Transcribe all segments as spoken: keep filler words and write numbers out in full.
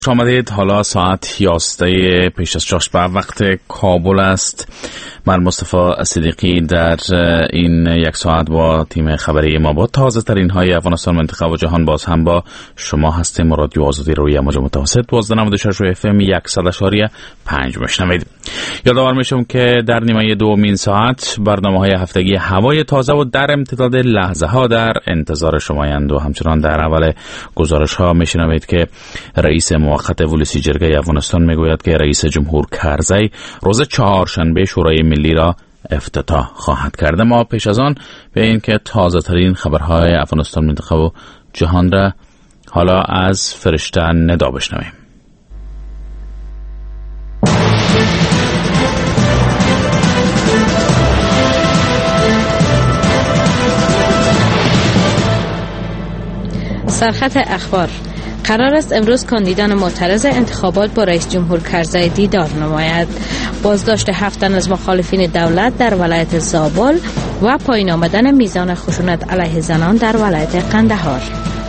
خوش آمدید. حالا ساعت یازده پیش از چاشت به وقت کابل است. من مصطفی صدیقی در این یک ساعت با تیم خبری ما با تازه ترین های افغانستان، منطقه و جهان باز هم با شما هستیم. رادیو آزادی روی موج متوسط دوازده و نود و شش اف ام صد و شش و پنج میشنوید. یادآور میشم که در نیمه دومین ساعت برنامه‌های هفتگی هوای تازه و در امتداد لحظه ها در انتظار شمایند و همچنان در اول گزارش ها میشنوید که رئیس موقت ولسی جرگه افغانستان میگوید که رئیس جمهور کرزی روز چهارشنبه شورای ملی را افتتاح خواهد کرد. ما پیش از آن به این که تازه ترین خبرهای افغانستان، منطقه و جهان را حالا از فرشته ندا بشنویم. سرخط اخبار. قرار است امروز کاندیدان معترض انتخابات با رئیس جمهور کرزی دیدار نماید. بازداشت هفت تن از مخالفین دولت در ولایت زابل و پایین آمدن میزان خشونت علیه زنان در ولایت قندهار.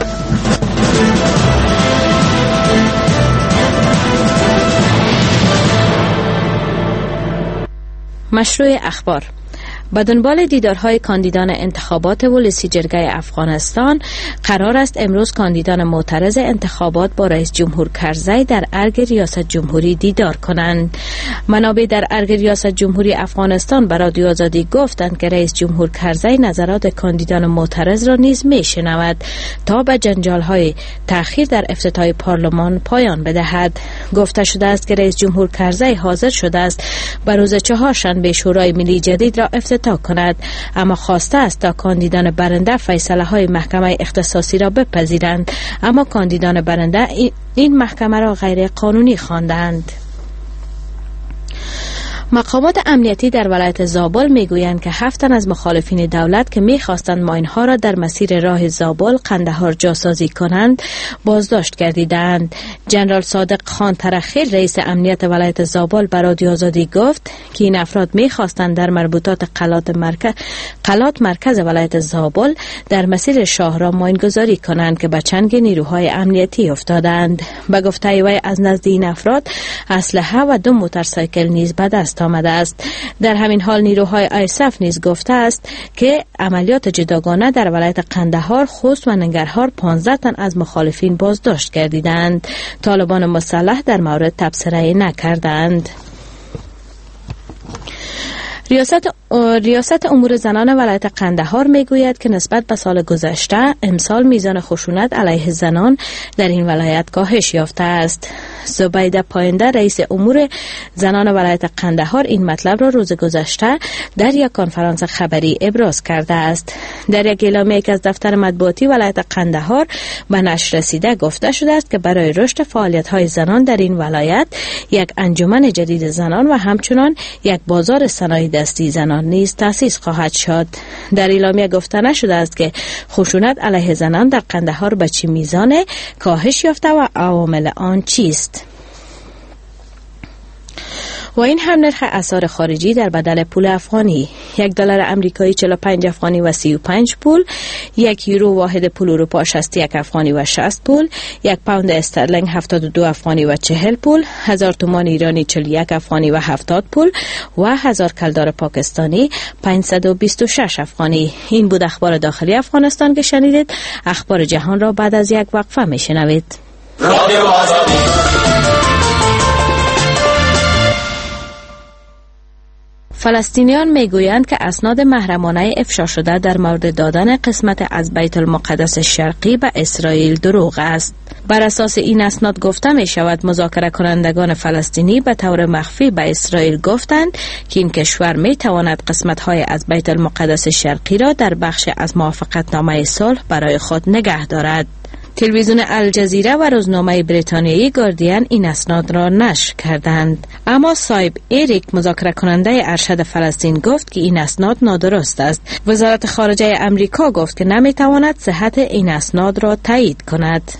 مشروع اخبار. به دنبال دیدارهای کاندیدان انتخابات ولسی جرگه افغانستان، قرار است امروز کاندیدان معترض انتخابات با رئیس جمهور کرزی در ارگ ریاست جمهوری دیدار کنند. منابع در ارگ ریاست جمهوری افغانستان به رادیو آزادی گفتند که رئیس جمهور کرزی نظرات کاندیدان معترض را نیز میشنود تا به جنجال‌های تأخیر در افتتاح پارلمان پایان بدهد. گفته شده است که رئیس جمهور کرزی حاضر شده است به روز چهارشنبه شورای ملی جدید را افتتاح کند، اما خواسته است تا کاندیدان برنده فیصله های محکمه اختصاصی را بپذیرند، اما کاندیدان برنده این محکمه را غیر قانونی خواندند. مقامات امنیتی در ولایت زابل میگویند که هفت تن از مخالفین دولت که میخواستند ماینها را در مسیر راه زابل قندهار جاسازی کنند بازداشت گردیدند. جنرال صادق خان ترخیر رئیس امنیت ولایت زابل به رادیو آزادی گفت که این افراد میخواستند در مربوطات قلات مرکز قلات مرکز ولایت زابل در مسیر شاهراه ماینگذاری کنند که به چنگ نیروهای امنیتی افتادند. به گفته وی از نزد این افراد اسلحه و دو موتورسیکل نیز به دست آمده است. در همین حال نیروهای آیسف نیز گفته است که عملیات جداگانه در ولایت قندهار، خوست و ننگرهار پانزده تن از مخالفین بازداشت گردیدند. طالبان مسلح در مورد تبصره نکردند. ریاست ریاست امور زنان ولایت قندهار میگوید که نسبت به سال گذشته امسال میزان خشونت علیه زنان در این ولایت کاهش یافته است. زبیده پاینده رئیس امور زنان ولایت قندهار این مطلب را روز گذشته در یک کنفرانس خبری ابراز کرده است. در یک اعلامیه که از دفتر مطبوعاتی ولایت قندهار به نشر رسیده گفته شده است که برای رشد فعالیت‌های زنان در این ولایت یک انجمن جدید زنان و همچنان یک بازار صنایع دستی زنان نیز تأسیس خواهد شد. در اعلامیه گفته نشده است که خشونت علیه زنان در قندهار به چه میزان کاهش یافته و عوامل آن چیست. و این هم نرخ اسعار خارجی در بدل پول افغانی: یک دلار امریکایی چهل و پنج افغانی و سی و پنج پول، یک یورو واحد پول اروپا شصت و یک افغانی و شصت پول، یک پوند استرلینگ هفتاد و دو افغانی و چهل پول، هزار تومان ایرانی چهل و یک افغانی و هفتاد پول و هزار کلدار پاکستانی پانصد و بیست و شش افغانی. این بود اخبار داخلی افغانستان که شنیدید. اخبار جهان را بعد از یک وقفه میشنوید. رادیو آزادی. فلسطینیان میگویند که اسناد محرمانه افشا شده در مورد دادن قسمت از بیت المقدس شرقی به اسرائیل دروغ است. بر اساس این اسناد گفته می شود مذاکره کنندگان فلسطینی به طور مخفی به اسرائیل گفتند که این کشور می تواند قسمت های از بیت المقدس شرقی را در بخش از موافقتنامه صلح برای خود نگه دارد. تلویزیون الجزیره و روزنامه بریتانیایی گاردین این اسناد را نشر کردند، اما صاحب اریک مذاکره کننده ارشد فلسطین گفت که این اسناد نادرست است. وزارت خارجه امریکا گفت که نمیتواند صحت این اسناد را تایید کند.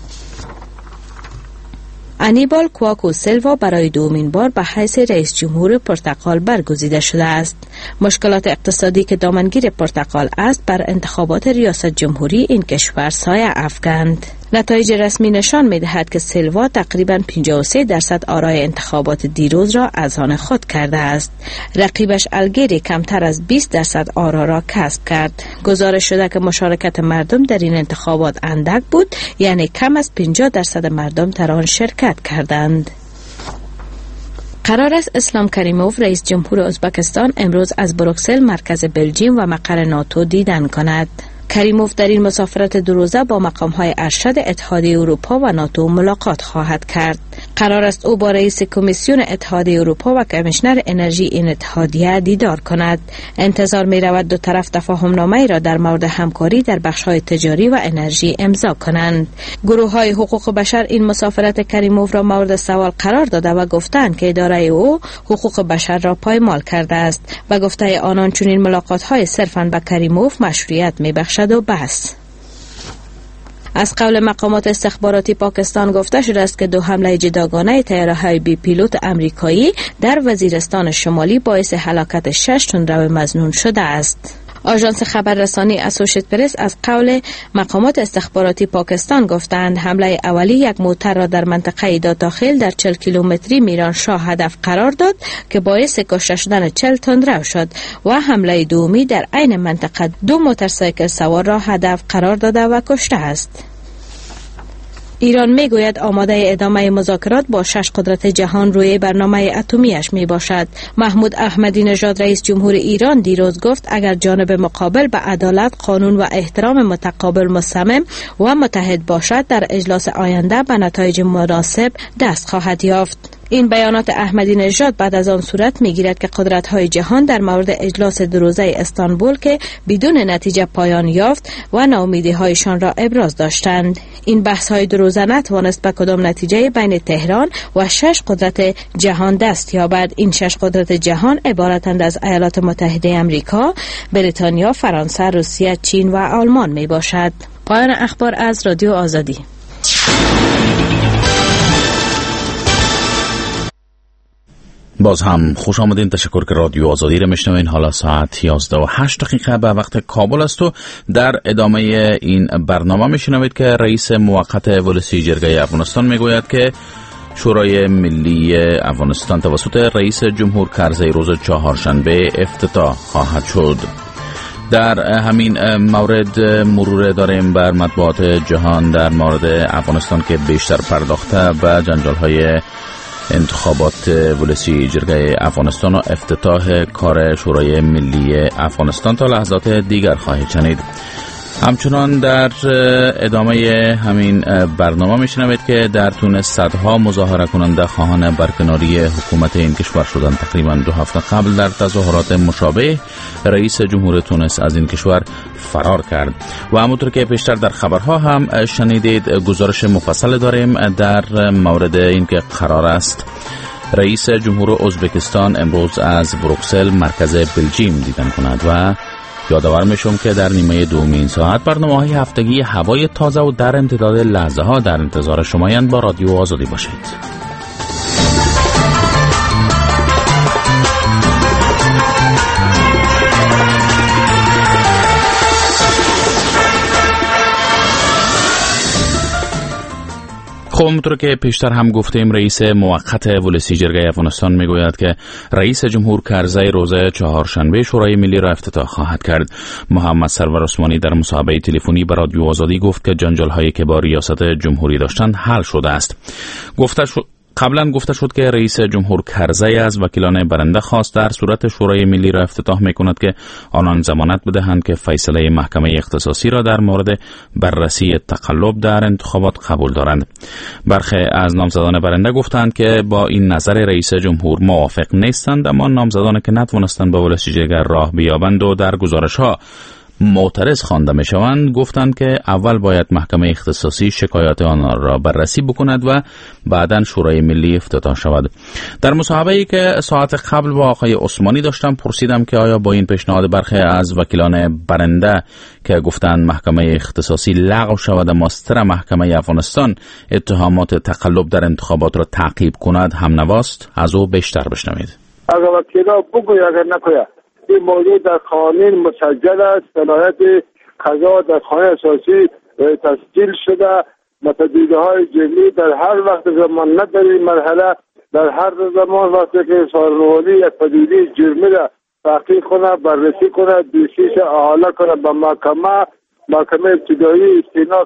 انیبال کواکو سیلوا برای دومین بار به حیث رئیس جمهور پرتغال برگزیده شده است. مشکلات اقتصادی که دامنگیر پرتغال است بر انتخابات ریاست جمهوری این کشور سایه افکند. نتایج رسمی نشان می‌دهد که سیلوا تقریباً پنجاه و سه درصد آرای انتخابات دیروز را از آن خود کرده است. رقیبش الگری کمتر از بیست درصد آرا را کسب کرد. گزارش شده که مشارکت مردم در این انتخابات اندک بود، یعنی کم از پنجاه درصد مردم در آن شرکت کردند. قرار است اسلام کریموف رئیس جمهور ازبکستان امروز از بروکسل مرکز بلژیم و مقر ناتو دیدن کند. کریموف در این مسافرت دو روزه با مقام‌های ارشد اتحادیه اروپا و ناتو ملاقات خواهد کرد. قرار است او با رئیس کمیسیون اتحادیه اروپا و کمیشنر انرژی این اتحادیه دیدار کند. انتظار می رود دو طرف تفاهم‌نامه‌ای را در مورد همکاری در بخش‌های تجاری و انرژی امضا کنند. گروه‌های حقوق بشر این مسافرت کریموف را مورد سوال قرار داده و گفتند که اداره او حقوق بشر را پایمال کرده است و گفته آنان چنین ملاقات‌های صرفاً به کریموف مشروعیت می‌بخشد و بس. از قول مقامات استخباراتی پاکستان گفته شده است که دو حمله جداگانه طیاره‌های بی پیلوت آمریکایی در وزیرستان شمالی باعث هلاکت شش تندرو مظنون شده است. آژانس خبررسانی اسوشییتد پرس از قول مقامات استخباراتی پاکستان گفتند حمله اولی یک موتر را در منطقه داتاخیل در چهل کیلومتری میرانشاه هدف قرار داد که باعث کشته شدن چهل تندرو شد و حمله دومی در عین منطقه دو موتورسیکل سوار را هدف قرار داده و کشته است. ایران میگوید آماده ادامه مذاکرات با شش قدرت جهان روی برنامه اتمیش می باشد. محمود احمدی نژاد رئیس جمهور ایران دیروز گفت اگر جانب مقابل به عدالت، قانون و احترام متقابل مصمم و متحد باشد در اجلاس آینده به نتایج مناسب دست خواهد یافت. این بیانات احمدی نژاد بعد از آن صورت میگیرد که قدرت‌های جهان در مورد اجلاس دو روزه استانبول که بدون نتیجه پایان یافت و ناامیدی‌هایشان را ابراز داشتند. این بحث‌های دو روزه نتوانست به کدام نتیجه بین تهران و شش قدرت جهان دست یابد. این شش قدرت جهان عبارتند از ایالات متحده آمریکا، بریتانیا، فرانسه، روسیه، چین و آلمان میباشد. پایان اخبار از رادیو آزادی. باز هم خوش آمدین. تشکر که رادیو آزادی را میشنوین. حالا ساعت یازده و هشت دقیقه به وقت کابل است و در ادامه این برنامه میشنوید که رئیس موقت ولسی جرگه افغانستان میگوید که شورای ملی افغانستان توسط رئیس جمهور کرزی روز چهارشنبه افتتاح خواهد شد. در همین مورد مرور داریم بر مطبوعات جهان در مورد افغانستان که بیشتر پرداخته به جنجال‌های انتخابات ولسی جرگه افغانستان و افتتاح کار شورای ملی افغانستان تا لحظات دیگر خواهید شنید. همچنان در ادامه همین برنامه میشنوید که در تونس صدها مظاهره کننده خواهان برکناری حکومت این کشور شدند. تقریبا دو هفته قبل در تظاهرات مشابه رئیس جمهور تونس از این کشور فرار کرد و همونطور که پیشتر در خبرها هم شنیدید گزارش مفصل داریم در مورد اینکه قرار است رئیس جمهور ازبکستان امروز از بروکسل مرکز بلژیم دیدن کند و یادآور میشم که در نیمه دومین ساعت برنامه‌های هفتگی هوای تازه و در امتداد لحظه ها در انتظار شمایند. با رادیو آزادی باشید. خب همونطور که پیشتر هم گفتیم رئیس موقت ولسی جرگه افغانستان میگوید که رئیس جمهور کرزی روز چهارشنبه شورای ملی را افتتاح خواهد کرد. محمد سرور عثمانی در مصاحبه تلفنی با رادیو آزادی گفت که جنجال‌هایی که با ریاست جمهوری داشتند حل شده است. گفته شد قبلا گفته شد که رئیس جمهور کرزی از وکیلان برنده خواست در صورت شورای ملی را افتتاح میکند که آنان ضمانت بدهند که فیصله محکمه اختصاصی را در مورد بررسی تقلب در انتخابات قبول دارند. برخی از نامزدان برنده گفتند که با این نظر رئیس جمهور موافق نیستند، اما نامزدانی که نتوانستند به ولسی جرگه راه بیابند و در گزارش‌ها معترض خوانده میشوند گفتند که اول باید محکمه اختصاصی شکایات آنها را بررسی بکند و بعداً شورای ملی افتتاح شود. در مصاحبه‌ای که ساعت قبل با آقای عثمانی داشتم پرسیدم که آیا با این پیشنهاد برخی از وکیلان برنده که گفتند محکمه اختصاصی لغو شود و مستر محکمه افغانستان اتهامات تقلب در انتخابات را تعقیب کند هم نواست. از او بیشتر بشنوید. اگر وکیلا بگوی اگر نکوید این موضوع در قانون مسجل است. صلاحیت قضا در قانون اساسی تسجیل شده. متدیده های جرمی در هر وقت زمان نداری این مرحله، در هر زمان وقتی که سازمانی یک پدیده جرمی را تحقیق کنه، بررسی کنه، دیسیش احاله کنه به محکمه، محکمه ابتدایی استیناف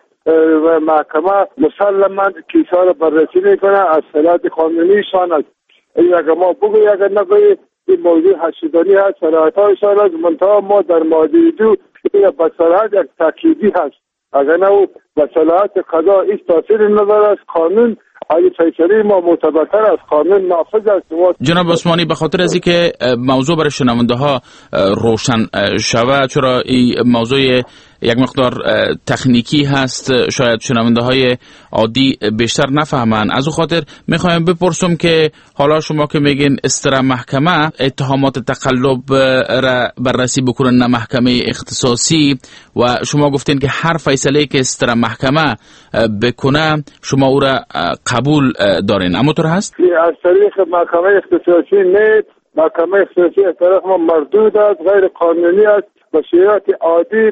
و محکمه مسلما کیسا را بررسی میکنه از صلاحیت قانونیشان است. اگر ما بگوی اگر نگوی این موضوع حشیدانی هست، صلاحیت هایشان است. منطقه ما در ماده دو به صلاحیت یک تاکیدی هست، اگر نه به صلاحیت قضا هیچ تاثیر نداره است. قانون اگه فیصله ما معتبرتر از قانون نافذ است. جناب عثمانی، به خاطر از اینکه موضوع برای شنونده ها روشن شود، چرا این موضوع یک مقدار تکنیکی هست، شاید شنونده های عادی بیشتر نفهمن، از او خاطر میخوایم بپرسم که حالا شما که میگین استرا محکمه اتهامات تقلب را بررسی بکنن نه محکمه اختصاصی، و شما گفتین که هر فیصله که استرا محکمه بکنه شما او را قبول دارین، اما طور هست؟ از طریق محکمه اختصاصی نه، محکمه اختصاصی از طرف ما مردود است، غیر قانونی است. به صورت عادی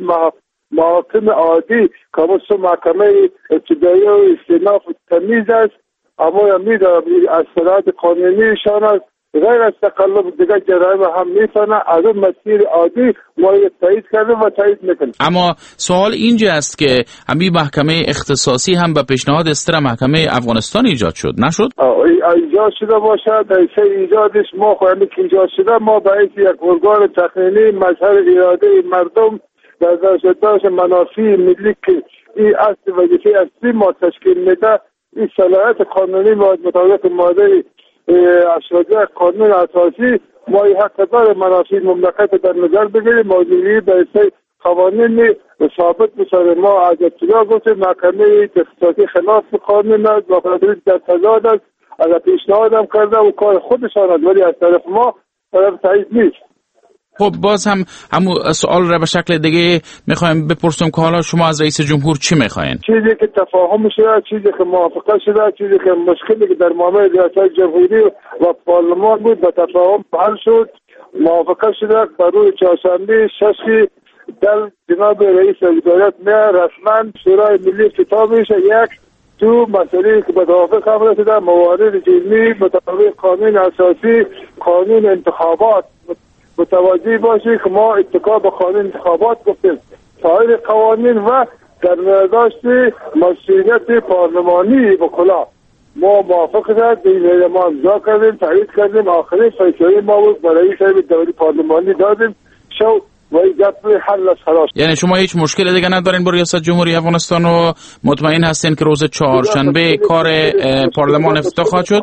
محاکم عادی که مثل محکمه ابتدایی و استیناف تمیز است، اما میدارم از صلاحیت قانونیشان است. غیر از تقلب دیگه جرایم هم میتونه از اون مسیر عادی ما تایید کردیم و تایید میکنیم. اما سوال اینجا است که همین محکمه اختصاصی هم به پیشنهاد استرا محکمه افغانستان ایجاد شد، نشد؟ ایجاد شده باشد، ایسه ایجادش ما خواهیم که ایجاد شده، ما باید یک ارگان تقنینی مظهر اراده مردم در داشت منافع ملی که این اصل وظیفه اصلی ما تشکیل میده. این صلاحیت قانونی ما مطابق ماده اشرافی قانون اساسی ما این حق دار منافع مملکت در نظر بگیریم. موضوعی به اصل قوانین ثابت بسازه. ما از ابتدا گفتیم محکمه اختصاصی خلاف قانون است، با قانون در تضاد است، اگر پیشنهاد هم کرده و کار خودشان است، ولی از طرف ما طرف تایید نیست. خب باز هم همون سوال را به شکل دیگه میخوایم بپرسم که حالا شما از رئیس جمهور چی میخواین؟ چیزی که تفاهم شده، چیزی که موافقه شده، چیزی که مشکلی که در معامله ریاست جمهوری و پارلمان بود به تفاهم حل شد، موافقه شده. بر روز چهارشنبه شش در جناب رئیس وزارت می رسما شورای ملی خطاب میشه. یک دو مسئله که به توافق هم رسیده، موارد جرمی مطابق قانون اساسی، قانون انتخابات متوجه باشی که ما اتکا به قانون انتخابات گفتیم، سایر قوانین و در نظاشت مسئولیت پارلمانی و کلا ما موافق شد، این ما امضا کردیم، تایید کردیم. آخرین فیصله ما بود برای صاحب دوری پارلمانی دادیم شو و این گپ حل از خلاص. یعنی شما هیچ مشکل دیگه ندارین با ریاست جمهوری افغانستان و مطمئن هستین که روز چهارشنبه کار پارلمان افتتاح خواهد شد؟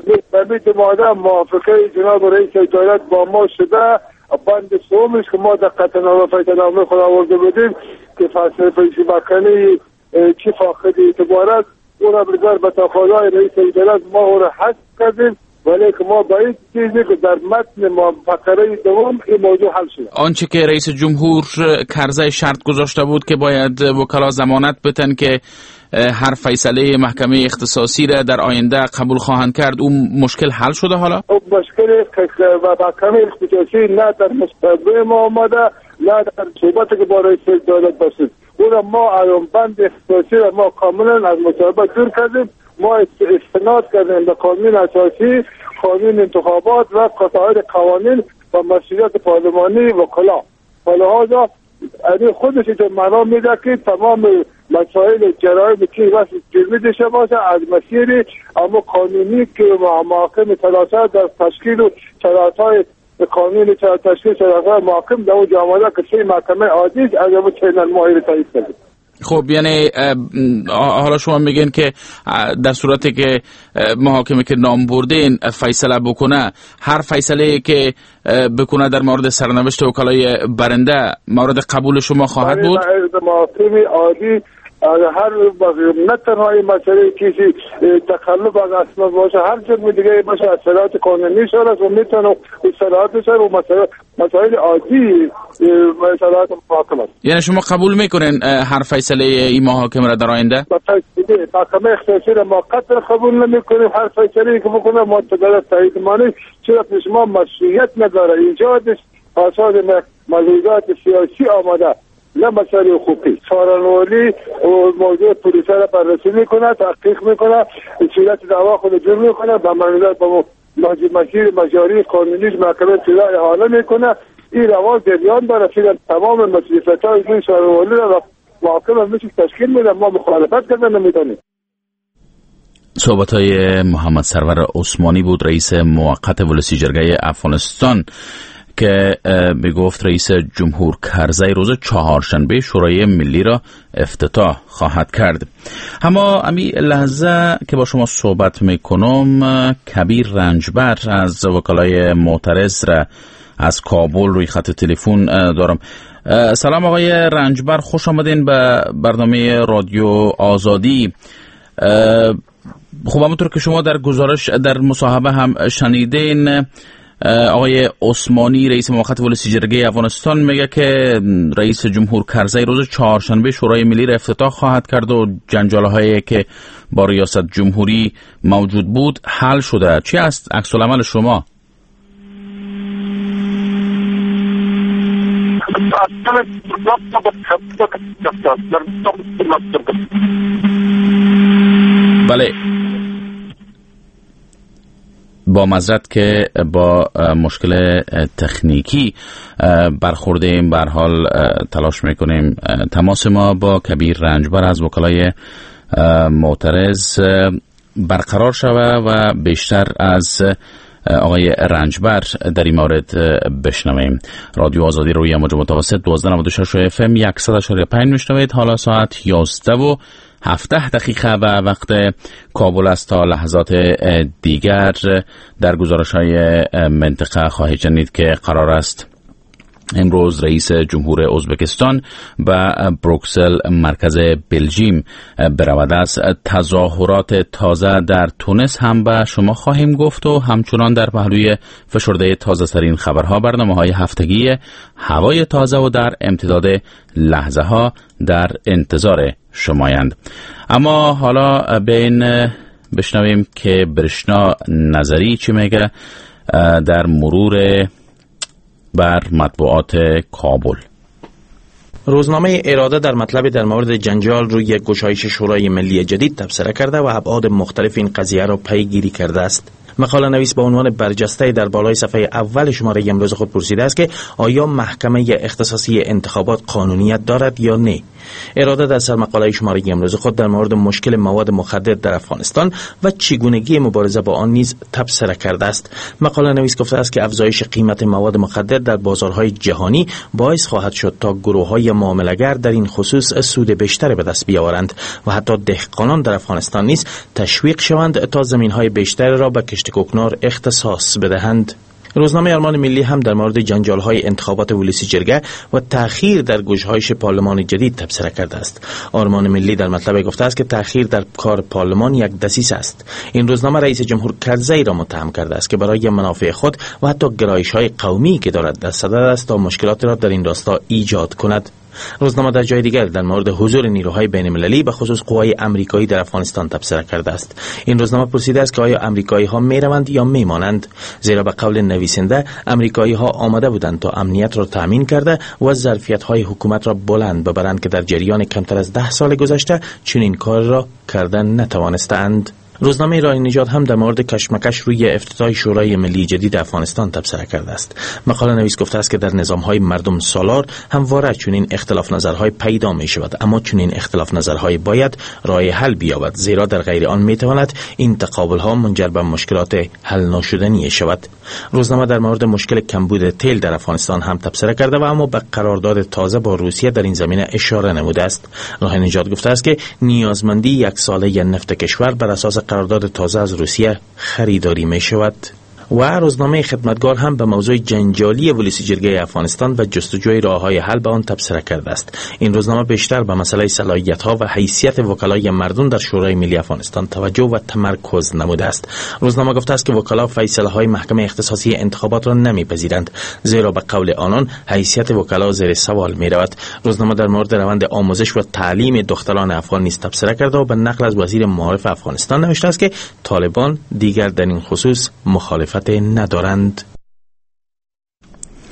در ماده موافقه جناب رئیس دولت با ما شده. بند سومش که ما در قطعنامه فیصله‌نامه خود آورده بودیم که فصل پیشی مکنی چی فاقد اعتبار است، اون را بگذار به تقاضای رئیس دولت ما اون را حذف کردیم، ولی که ما با این چیزی که در متن ما فقره دوم این موضوع حل شد. آنچه که رئیس جمهور کرزی شرط گذاشته بود که باید وکلا ضمانت بدن که هر فیصله محکمه اختصاصی را در آینده قبول خواهند کرد، اون مشکل حل شده حالا؟ اون مشکل محکمه اختصاصی نه در مستقبل ما آمده، نه در صحبتی که با رئیس دولت باشید. اون ما الان بند اختصاصی را ما کاملا از مصاحبه دور کردیم. ما استناد کردیم به قانون اساسی، قانون انتخابات و قطعات قوانین و مسئولیت پارلمانی و کلا. ولهذا این خودش که معنا میده که تمام مسائل جرایم که واسه جرمی داشته باشه از مسیر اما قانونی که محاکم ثلاثه در تشکیل و شرایط قانون تشکیل شرایط محاکم در اون جامعه که سه محکمه عادی از اون چنل ماهی تایید کرده. خب یعنی حالا شما میگین که در صورتی که محاکمه که نام بردین فیصله بکنه، هر فیصله که بکنه در مورد سرنوشت وکلای برنده مورد قبول شما خواهد بود؟ محاکمه عادی هر نه تنها این مسئله کسی تقلب از اسناد باشه، هر جرم دیگه باشه از صلاحیت قانونی شده و میتونه صلاحیت شده و مسائل عادی صلاحیت محاکمه است. یعنی شما قبول میکنین هر فیصله این محاکمه را در آینده؟ محکمه اختصاصی را ما قطعا قبول نمیکنیم. هر فیصله که بکنه ما تدارک تایید مانی، چرا پیش ما مسئولیت نداره، ایجادش آثار مزیدات سیاسی آمده، نه مسائل حقوقی. سارنوالی موضوع پلیسا را بررسی میکنه، تحقیق میکنه، صورت دعوا خود جور میکنه، به منظر به مسیر مجاری قانونی محکمه طلا احاله میکنه. این روان جریان برسید تمام مسئولیت های این سارنوالی را محاکمه میشه تشکیل میده. ما مخالفت کردن نمیدانیم. صحبت های محمد سرور عثمانی بود، رئیس موقت ولسی جرگه افغانستان، که میگفت رئیس جمهور کرزی روز چهارشنبه شورای ملی را افتتاح خواهد کرد. اما امی لحظه که با شما صحبت میکنم، کبیر رنجبر از وکلای معترض را از کابل روی خط تلفن دارم. سلام آقای رنجبر، خوش آمدین به برنامه رادیو آزادی. خب همونطور که شما در گزارش در مصاحبه هم شنیدین، آقای عثمانی رئیس موقت ولسی جرگه افغانستان میگه که رئیس جمهور کرزی روز چهارشنبه شورای ملی را افتتاح خواهد کرد و جنجال‌هایی که با ریاست جمهوری موجود بود حل شده. چی است عکس العمل شما؟ بله، با معذرت که با مشکل تکنیکی برخوردیم، به هر حال تلاش میکنیم تماس ما با کبیر رنجبر از وکلای معترض برقرار شود و بیشتر از آقای رنجبر در این مورد بشنویم. رادیو آزادی روی موج متوسط دوازده و نود و شش اف ام صد و چهل و پنج میشنوید. حالا ساعت یازده و هفده دقیقه و وقت کابل است. تا لحظات دیگر در گزارش های منطقه خواهید شنید که قرار است امروز رئیس جمهور ازبکستان به بروکسل مرکز بلژیم برود. از تظاهرات تازه در تونس هم به شما خواهیم گفت و همچنان در پهلوی فشرده تازه ترین خبرها برنامه های هفتگی هوای تازه و در امتداد لحظه ها در انتظار شمایند. اما حالا بین بشنویم که برشنا نظری چی میگه در مرور بر مطبوعات کابل. روزنامه اراده در مطلب در مورد جنجال روی گشایش شورای ملی جدید تبصره کرده و ابعاد مختلف این قضیه را پیگیری کرده است. مقاله نویس با عنوان برجسته در بالای صفحه اول شماره امروز خود پرسیده است که آیا محکمه اختصاصی انتخابات قانونیت دارد یا نه. اراده در سرمقاله شماره امروز خود در مورد مشکل مواد مخدر در افغانستان و چگونگی مبارزه با آن نیز تبصره کرده است. مقاله نویس گفته است که افزایش قیمت مواد مخدر در بازارهای جهانی باعث خواهد شد تا گروه‌های معامله‌گر در این خصوص سود بیشتری به دست بیاورند و حتی دهقانان در افغانستان نیز تشویق شوند تا زمین‌های بیشتری را به کشت کوکنار اختصاص بدهند. روزنامه آرمان ملی هم در مورد جنجال‌های انتخابات ولسی جرگه و تأخیر در گشایش پارلمان جدید تبصره کرده است. آرمان ملی در مطلب گفته است که تأخیر در کار پارلمان یک دسیسه است. این روزنامه رئیس جمهور کرزی را متهم کرده است که برای منافع خود و حتی گرایش‌های قومی که دارد در صدد است تا مشکلات را در این راستا ایجاد کند. روزنامه در جای دیگر در مورد حضور نیروهای بین‌المللی به خصوص قوای آمریکایی در افغانستان تبصره کرده است. این روزنامه پرسیده است که آیا آمریکایی‌ها می‌روند یا می‌مانند، زیرا به قول نویسنده آمریکایی‌ها آماده بودند تا امنیت را تأمین کرده و ظرفیت‌های حکومت را بلند ببرند که در جریان کمتر از ده سال گذشته چنین کار را کردن نتوانستند. روزنامه راه نجات هم در مورد کشمکش روی افتتاح شورای ملی جدید افغانستان تبصره کرده است. مقاله نویس گفته است که در نظام‌های مردم سالار همواره چنین اختلاف نظرهای پیدا می‌شود، اما چنین اختلاف نظرهای باید راه حل بیابد، زیرا در غیر آن می‌تواند این تقابل‌ها منجر به مشکلات حل ناشدنی شود. روزنامه در مورد مشکل کمبود تیل در افغانستان هم تبصره کرده و اما به قرارداد تازه با روسیه در این زمینه اشاره نموده است. راه نجات گفته است که نیازمندی یک ساله نفت کشور بر اساس قرارداد تازه از روسیه خریداری می شود. و روزنامه خدمتگار هم به موضوع جنجالی ولسی جرگه افغانستان و جستجوی راه‌های حل به آن تبصره کرده است. این روزنامه بیشتر به مسئله صلاحیت‌ها و حیثیت وکلای مردم در شورای ملی افغانستان توجه و تمرکز نموده است. روزنامه گفته است که وکلا فیصله‌های محکمه اختصاصی انتخابات را نمی‌پذیرند، زیرا به قول آنان حیثیت وکلا زیر سوال می‌رود. روزنامه در مورد روند آموزش و تعلیم دختران افغان نیز تبصره کرده و به نقل از وزیر معارف افغانستان نوشته است که طالبان دیگر در این خصوص مخالفت ندارند.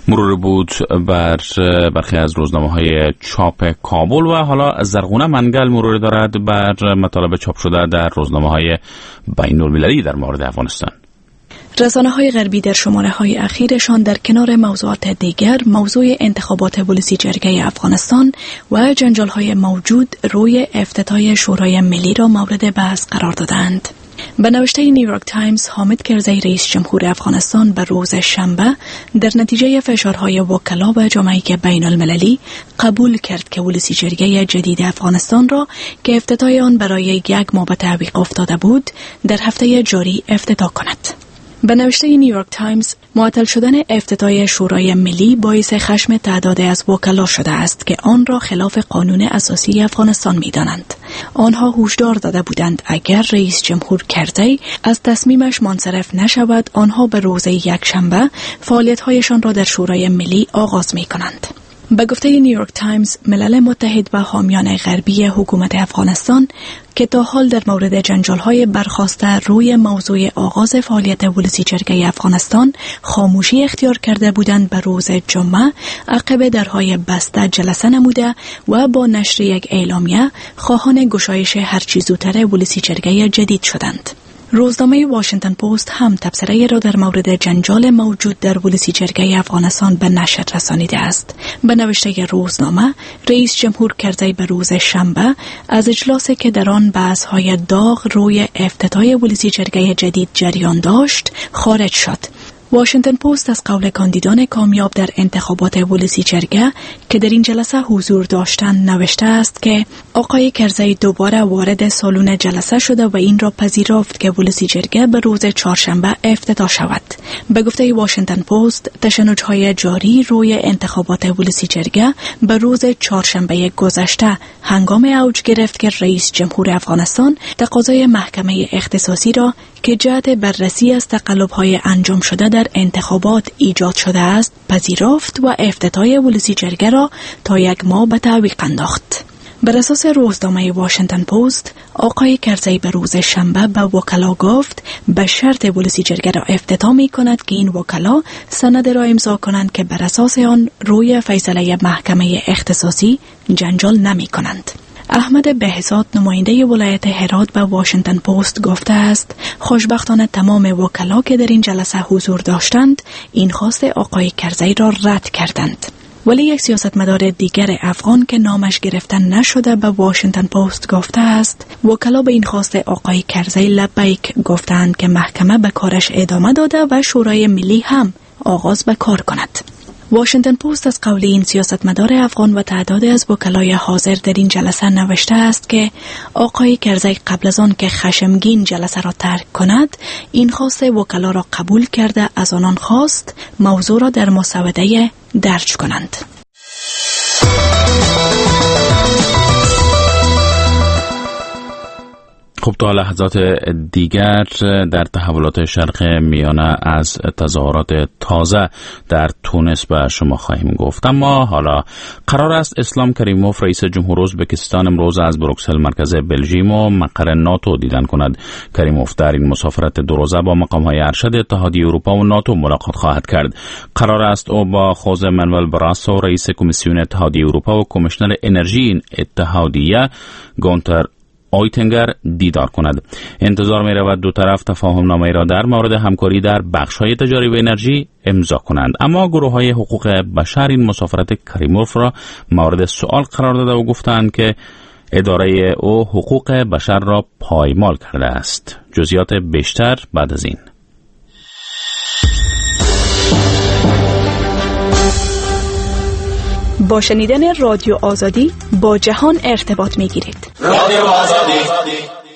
مرور بود بر برخی از روزنامه‌های چاپ کابل و حالا زرغونه منگل مرور دارد بر مطالب چاپ شده در روزنامه‌های بین‌المللی در مورد افغانستان. رسانه‌های غربی در شماره‌های اخیرشان در کنار موضوعات دیگر موضوع انتخابات ولسی جرگه افغانستان و جنجال‌های موجود روی افتتاح شورای ملی را مورد بحث قرار دادند. به نوشته نیویورک تایمز، حامد کرزی رئیس جمهور افغانستان به روز شنبه در نتیجه فشارهای وکلا و جامعه بین المللی قبول کرد که ولسی جرگه جدید افغانستان را که افتتاح آن برای یک ماه به تعویق افتاده بود در هفته جاری افتتاح کند. به نوشته نیویورک تایمز، معطل شدن افتتاح شورای ملی باعث خشم تعداد از وکلا شده است که آن را خلاف قانون اساسی افغانستان می‌دانند. آنها هشدار داده بودند اگر رئیس جمهور کرزی از تصمیمش منصرف نشود، آنها به روز یکشنبه فعالیت‌هایشان را در شورای ملی آغاز می‌کنند. به گفته نیویورک تایمز، ملل متحد و حامیان غربی حکومت افغانستان که تا حال در مورد جنجال‌های برخاسته روی موضوع آغاز فعالیت ولسی جرگه افغانستان خاموشی اختیار کرده بودند، به روز جمعه عقب درهای بسته جلسه نموده و با نشر یک اعلامیه خواهان گشایش هرچی زودتر ولسی جرگه جدید شدند. روزنامه واشنگتن پست هم تبصره را در مورد جنجال موجود در ولسی جرگه افغانستان به نشر رسانیده است. به نوشته روزنامه، رئیس جمهور کرزی به روز شنبه از اجلاسی که در آن بحث‌های داغ روی افتتاح ولسی جرگه جدید جریان داشت خارج شد. واشنگتن پست از قول کاندیدان کامیاب در انتخابات ولسی جرگه که در این جلسه حضور داشتند نوشته است که آقای کرزی دوباره وارد سالن جلسه شده و این را پذیرفت که ولسی جرگه به روز چهارشنبه افتتاح شود. به گفته واشنگتن پست، تشنج‌های جاری روی انتخابات ولسی جرگه به روز چهارشنبه گذشته هنگام اوج گرفت که رئیس جمهور افغانستان تقاضای محکمه اختصاصی را که جهت بررسی از تقلب‌های انجام شده در انتخابات ایجاد شده است پذیرفت و افتتاح ولسی جرگه را تا یک ماه به تعویق انداخت. بر اساس روزنامه واشنگتن پست، آقای کرزی به روز شنبه به وکلا گفت به شرط ولسی جرگه را افتتاح می کند که این وکلا سند را امضا کنند که بر اساس آن روی فیصله محکمه اختصاصی جنجال نمی کنند. احمد بهزاد، نماینده ولایت هرات، به واشنگتن پست گفته است خوشبختانه تمام وکلا که در این جلسه حضور داشتند این خواست آقای کرزی را رد کردند. ولی یک سیاستمدار دیگر افغان که نامش گرفته نشده به واشنگتن پست گفته است وکلا به این خواست آقای کرزی لبیک گفتند که محکمه به کارش ادامه داده و شورای ملی هم آغاز به کار کند. واشنگتن پست از قول این سیاستمدار افغان و تعداد از وکلای حاضر در این جلسه نوشته است که آقای کرزی قبل از آن که خشمگین جلسه را ترک کند این خواست وکلا را قبول کرده، از آنان خواست موضوع را در مسوده درج کنند. خب تا لحظات دیگر در تحولات شرق میانه از تظاهرات تازه در تونس به شما خواهیم گفت. اما حالا قرار است اسلام کریموف رئیس جمهور ازبکستان امروز از بروکسل مرکز بلژیم و مقر ناتو دیدن کند. کریموف در این مسافرت دو روزه با مقام‌های ارشد اتحادیه اروپا و ناتو ملاقات خواهد کرد. قرار است او با خوزه منوئل براسو رئیس کمیسیون اتحادیه اروپا و کمیشنر انرژی اتحادیه گونتر اویتنگر دیدار کند. انتظار می رود دو طرف تفاهم نامه را در مورد همکاری در بخش‌های تجاری و انرژی امضا کنند. اما گروه‌های حقوق بشر این مسافرت کریموف را مورد سؤال قرار داده و گفتند که اداره او حقوق بشر را پایمال کرده است. جزئیات بیشتر بعد از این. با شنیدن رادیو آزادی با جهان ارتباط می‌گیرید. رادیو آزادی.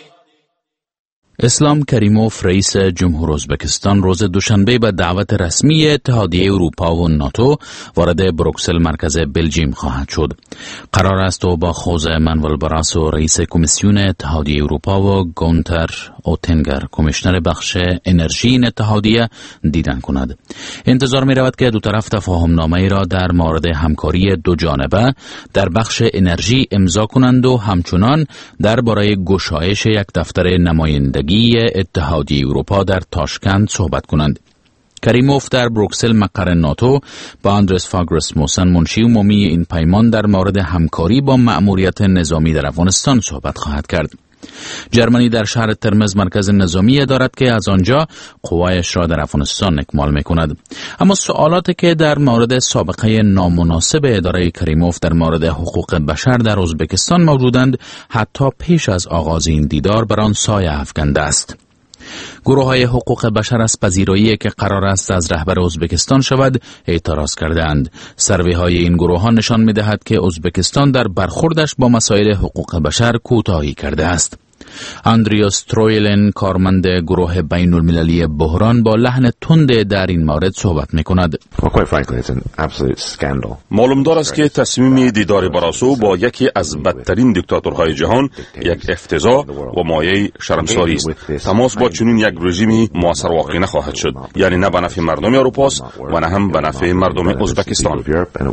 اسلام کریموف رئیس جمهور ازبکستان روز دوشنبه به دعوت رسمی اتحادیه اروپا و ناتو وارد بروکسل مرکز بلژیم خواهد شد. قرار است او با خوزه منوئل براسو رئیس کمیسیون اتحادیه اروپا و گونتر اوتنگر کمیشنر بخش انرژی این اتحادیه دیدن کند. انتظار می رود که دو طرف تفاهم نامه را در مورد همکاری دو جانبه در بخش انرژی امضا کنند و همچنان درباره گشایش یک دفتر نمایندگی اتحادیه اروپا در تاشکند صحبت کنند. کریموف در بروکسل مقر ناتو با آندرس فاگ راسموسن منشی عمومی این پیمان در مورد همکاری با مأموریت نظامی در افغانستان صحبت خواهد کرد. جرمنی در شهر ترمز مرکز نظامی دارد که از آنجا قوایش را در افغانستان اکمال می‌کند. اما سوالاتی که در مورد سابقه نامناسب اداره کریموف در مورد حقوق بشر در ازبکستان موجودند، حتی پیش از آغاز این دیدار بر آن سایه افکنده است. گروه های حقوق بشر از پذیرایی که قرار است از رهبر ازبکستان شود اعتراض کردند. سروی های این گروه ها نشان می دهد که ازبکستان در برخوردش با مسائل حقوق بشر کوتاهی کرده است. اندریاس ترویلن، کارمند گروه بین المللی بحران، با لحن تند در این مورد صحبت می کند. معلوم دار است که تصمیم دیدار براسو با یکی از بدترین دیکتاتورهای جهان یک افتضاح و مایه شرمساری است. تماس با چنین یک رژیمی موثر واقع نخواهد شد، یعنی نه به نفع مردم اروپا و نه هم به نفع مردم ازبکستان.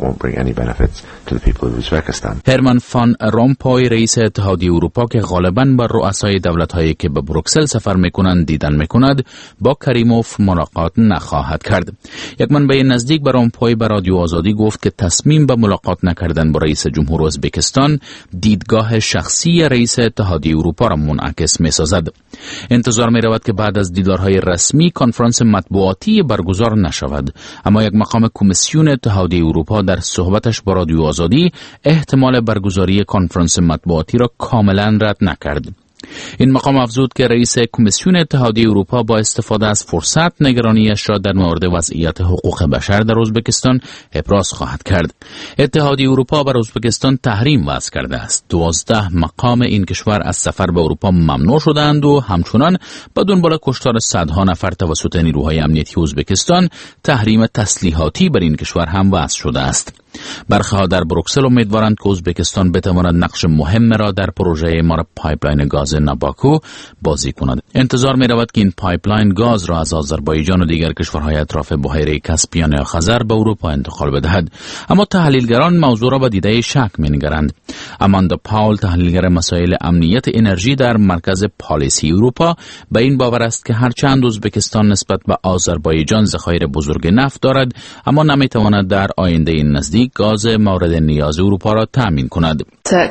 هرمان فان رومپوی، رئیس اتحادیه اروپا که غالباً با رؤسای دولت‌هایی که به بروکسل سفر می‌کنند دیدن می‌کند، با کریموف ملاقات نخواهد کرد. یک منبع نزدیک به رومپوی به رادیو آزادی گفت که تصمیم به ملاقات نکردن با رئیس جمهور ازبکستان دیدگاه شخصی رئیس اتحادیه اروپا را منعکس می‌سازد. انتظار می‌رود که بعد از دیدارهای رسمی کنفرانس مطبوعاتی برگزار نشود، اما یک مقام کمیسیون اتحادیه اروپا در صحبتش با رادیو آزادی احتمال برگزاری کنفرانس مطبوعاتی را کاملا رد نکرد. این مقام افزود که رئیس کمیسیون اتحادیه اروپا با استفاده از فرصت نگرانیش را در مورد وضعیت حقوق بشر در ازبکستان ابراز خواهد کرد. اتحادیه اروپا بر ازبکستان تحریم وضع کرده است. دوازده مقام این کشور از سفر به اروپا ممنوع شدند و همچنان با دنبال کشتار صدها نفر توسط نیروهای امنیتی ازبکستان تحریم تسلیحاتی بر این کشور هم وضع شده است. برخی‌ها در بروکسل امیدوارند که ازبکستان بتواند نقش مهم را در پروژه مار پایپلاین گاز ناباکو بازی کند. انتظار می رود که این پایپلاین گاز را از آذربایجان و دیگر کشورهای اطراف بحیره کاسپیان یا خزر به اروپا انتقال بدهد، اما تحلیلگران موضوع را با دیده شک می‌نگرند. اماندا پاول، تحلیلگر مسائل امنیت انرژی در مرکز پالیسی اروپا، به این باور است که هرچند ازبکستان نسبت به آذربایجان ذخایر بزرگ نفت دارد، اما نمی‌تواند در آینده نزدیک گاز مورد نیاز اروپا را تامین کند.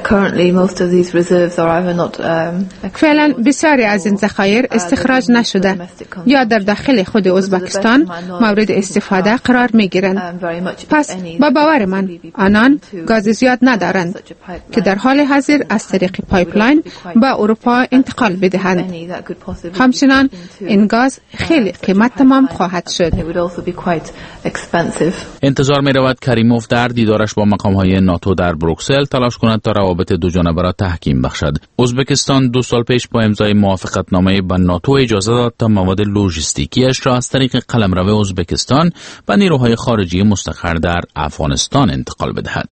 فعلا بسیاری از این ذخایر استخراج نشده یا در داخل خود ازبکستان مورد استفاده قرار می گیرند. پس با باور من آنان گاز زیاد ندارند که در حال حاضر از طریق پایپلاین به اروپا انتقال بدهند. همچنان این گاز خیلی قیمت تمام خواهد شد. انتظار می رود کریموف در دیدارش با مقام‌های ناتو در بروکسل تلاش کند تا روابط دو جانبه را تحکیم بخشد. ازبکستان دو سال پیش با امضای موافقتنامه با ناتو اجازه داد تا مواد لوجستیکیش را از طریق قلمرو ازبکستان و نیروهای خارجی مستقر در افغانستان انتقال بدهد.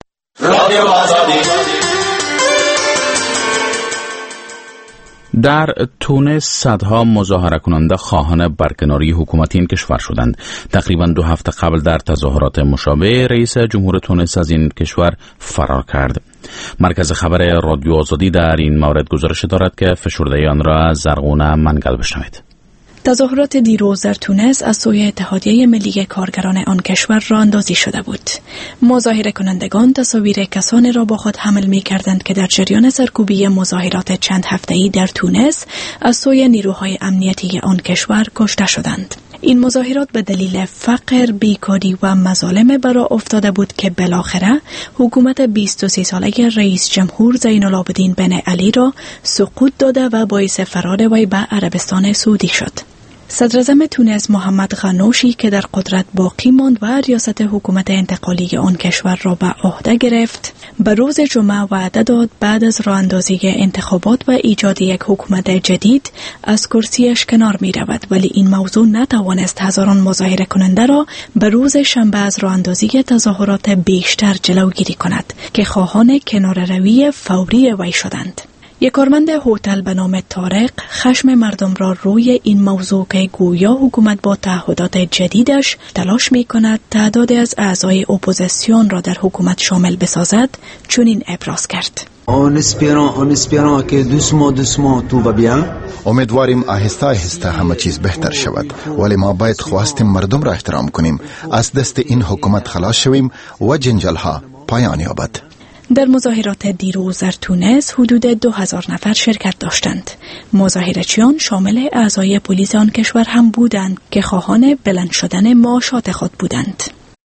در تونس صدها مظاهره کننده خواهان برکناری حکومت این کشور شدند. تقریبا دو هفته قبل در تظاهرات مشابه رئیس جمهور تونس از این کشور فرار کرد. مرکز خبر رادیو آزادی در این مورد گزارش دارد که فشرده آن را از زرغونه منگل بشنوید. تظاهرات دیروز در تونس از سوی اتحادیه ملی کارگران آن کشور راه اندازی شده بود. مظاهره کنندگان تصاویر کسانی را با خود حمل می کردند که در جریان سرکوبی مظاهرات چند هفته‌ای در تونس از سوی نیروهای امنیتی آن کشور کشته شدند. این مظاهرات به دلیل فقر، بیکاری و مظالم برا افتاده بود که بالاخره حکومت بیست و سه ساله رئیس جمهور زین العابدین بن علی را سقوط داده و باعث فرار وی به عربستان سعودی شد. صدراعظم تونس محمد غنوشی که در قدرت باقی ماند و ریاست حکومت انتقالی آن کشور را به عهده گرفت، به روز جمعه وعده داد بعد از راه اندازی انتخابات و ایجاد یک حکومت جدید از کرسیش کنار می رود، ولی این موضوع نتوانست هزاران مظاهره کننده را به روز شنبه از راه اندازی تظاهرات بیشتر جلوگیری کند که خواهان کناره‌روی فوری وی شدند. یک کارمند هتل به نام طارق خشم مردم را روی این موضوع که گویا حکومت با تعهدات جدیدش تلاش می کند تعدادی از اعضای اپوزیسیون را در حکومت شامل بسازد چنین ابراز کرد. On espérant, on espérant que doucement, doucement tout va bien. امیدواریم آهسته آهسته همه چیز بهتر شود، ولی ما باید خواست مردم را احترام کنیم، از دست این حکومت خلاص شویم و جنجال ها پایان یابد. در مظاهرات دیروز در تونس حدود دو هزار نفر شرکت داشتند. مظاهرچیان شامل اعضای پلیس آن کشور هم بودند که خواهان بلند شدن معاشات خود بودند.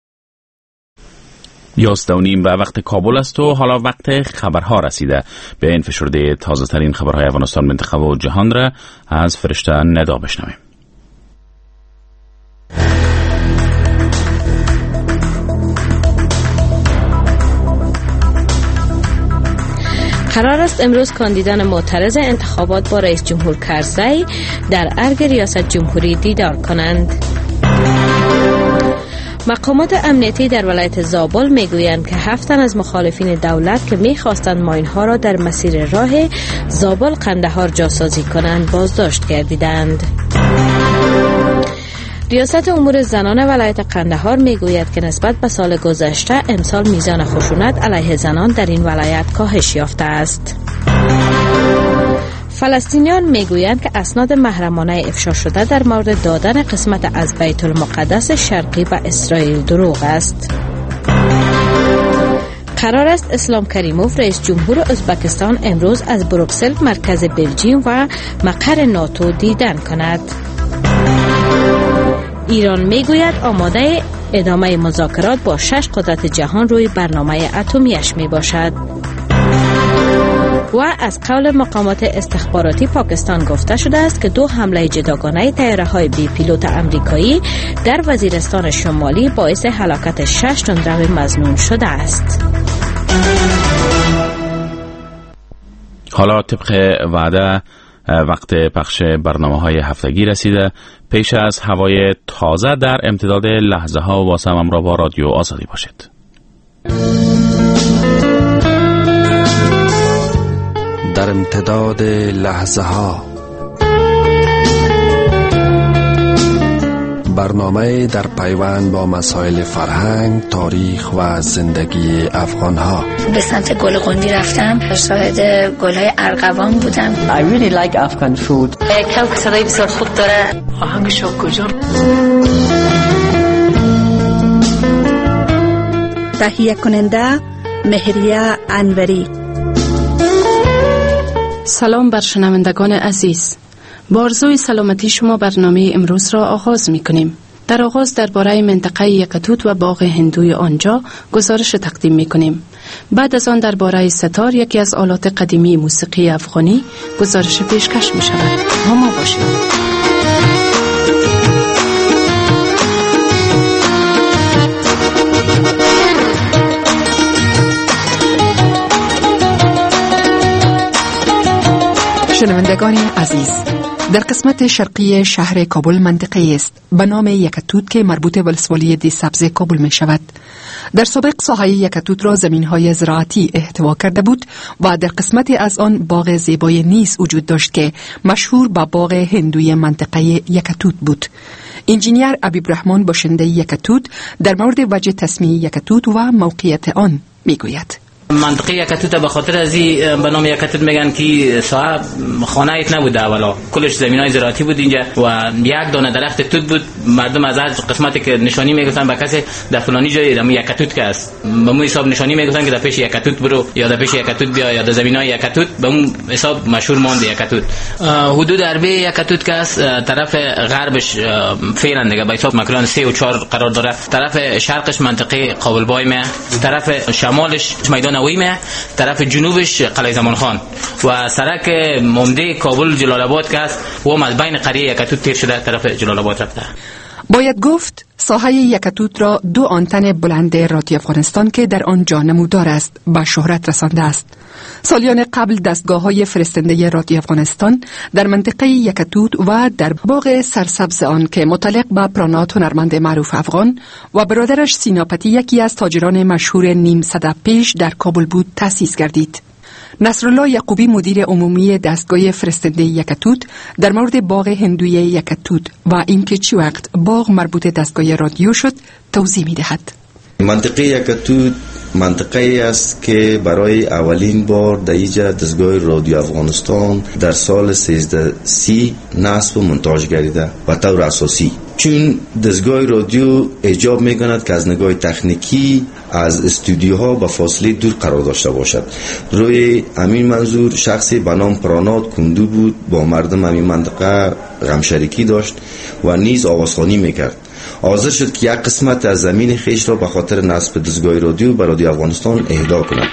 یازده و نیم به وقت کابل است و حالا وقت خبرها رسیده. به این فشرده تازه ترین خبرهای افغانستان، منطقه و جهان را از فرشته ندا بشنویم. قرار است امروز کاندیدان معترض انتخابات با رئیس جمهور کرزی در ارگ ریاست جمهوری دیدار کنند. مقامات امنیتی در ولایت زابل میگویند که هفت تن از مخالفین دولت که میخواستند ماینها را در مسیر راه زابل قندهار جاسازی کنند بازداشت گردیدند. ریاست امور زنان ولایت قندهار میگوید که نسبت به سال گذشته امسال میزان خشونت علیه زنان در این ولایت کاهش یافته است. فلسطینیان میگویند که اسناد محرمانه افشا شده در مورد دادن قسمت از بیت المقدس شرقی به اسرائیل دروغ است. قرار است اسلام کریموف رئیس جمهور ازبکستان امروز از بروکسل مرکز بلژیم و مقر ناتو دیدن کند. ایران میگوید آماده ادامه مذاکرات با شش قدرت جهان روی برنامه اتمیش می باشد. و از قول مقامات استخباراتی پاکستان گفته شده است که دو حمله جداگانه طیاره‌های بی پیلوت آمریکایی در وزیرستان شمالی باعث هلاکت شش تندرو مظنون شده است. حالا طبق وعده وقت پخش برنامه‌های هفتگی رسیده. پیش از هوای تازه در امتداد لحظه ها واسه همراه با رادیو آزادی باشید. در امتداد لحظه ها برنامه در پیوند با مسائل فرهنگ، تاریخ و زندگی افغان ها. به سمت گل قندی رفتم، شاهد گل‌های ارغوان بودم. I really like Afghan food. کم صدای بسیار خوب داره. آهنگش کجا؟ تهیه کننده مهریه انوری. سلام بر شنوندگان عزیز. با آرزوی سلامتی شما برنامه امروز را آغاز می کنیم. در آغاز درباره منطقه یکتوت و باغ هندوی آنجا گزارش تقدیم می کنیم. بعد از آن درباره ستار، یکی از آلات قدیمی موسیقی افغانی، گزارش پیشکش می شود. با ما باشید. شنوندگان عزیز، در قسمت شرقی شهر کابل منطقه است به نام یکتوت که مربوط به ولسوالی دی سبز کابل می شود. در سابق ساحه یکتوت را زمین‌های زراعتی احتوا کرده بود و در قسمتی از آن باغ زیبای نیز وجود داشت که مشهور به باغ هندوی منطقه یکتوت بود. انجینیر عبیب رحمان باشنده یکتوت در مورد وجه تسمیه یکتوت و موقعیت آن می گوید. منطقه یکتوت به خاطر از این به نام یکتوت میگن که صاحب خانه ایت نبوده، اولا کلش زمینای زراعتی بود اینجا و یک دانه درخت توت بود. مردم از هر قسمتی که نشانی میگفتن به کسی در فلانی جای دم یکتوت که است، به مو حساب نشانی میگفتن که در پیش یکتوت برو یا در پیش یکتوت بیا یا در زمینای یکتوت، به اون حساب مشهور ماند یکتوت. حدود اربع یکتوت که است طرف غربش فعلا دیگه به حساب مکان سه و چهار قرار داره، طرف شرقش منطقه قابلبای می، طرف شمالش میدان ویمه، طرف جنوبش قلعه زمان خان و سرک عمده کابل جلال آباد که است و از بین قریه یکتوت تیر شده طرف جلال آباد رفته. باید گفت ساحه یکتوت را دو آنتن بلند رادیو افغانستان که در آنجا نمودار است به شهرت رسانده است. سالیان قبل دستگاه‌های فرستنده رادیو افغانستان در منطقه یکتوت و در باغ سرسبز آن که متعلق به پرانات هنرمند معروف افغان و برادرش سیناپتی، یکی از تاجران مشهور نیم صده پیش در کابل بود، تأسیس گردید. نصرالله یعقوبی مدیر عمومی دستگاه فرستنده یکتوت در مورد باغ هندوی یکتوت و اینکه چی وقت باغ مربوط دستگاه رادیو شد توضیح می دهد. منطقه یکتوت منطقه ای است که برای اولین بار در اینجا دستگاه رادیو افغانستان در سال سیزده سی نصب و منتاج گردیده و طور اساسی، چون دستگاه رادیو ایجاب میکند که از نگاه تکنیکی از استودیوها به فاصله دور قرار داشته باشد. روی همین منظور شخصی به نام پرانات کندو بود، با مردم همین منطقه غمشریکی داشت و نیز آوازخوانی میکرد. حاضر شد که یک قسمت از زمین خیش را به خاطر نصب دستگاه رادیو به رادیو افغانستان اهدا کند.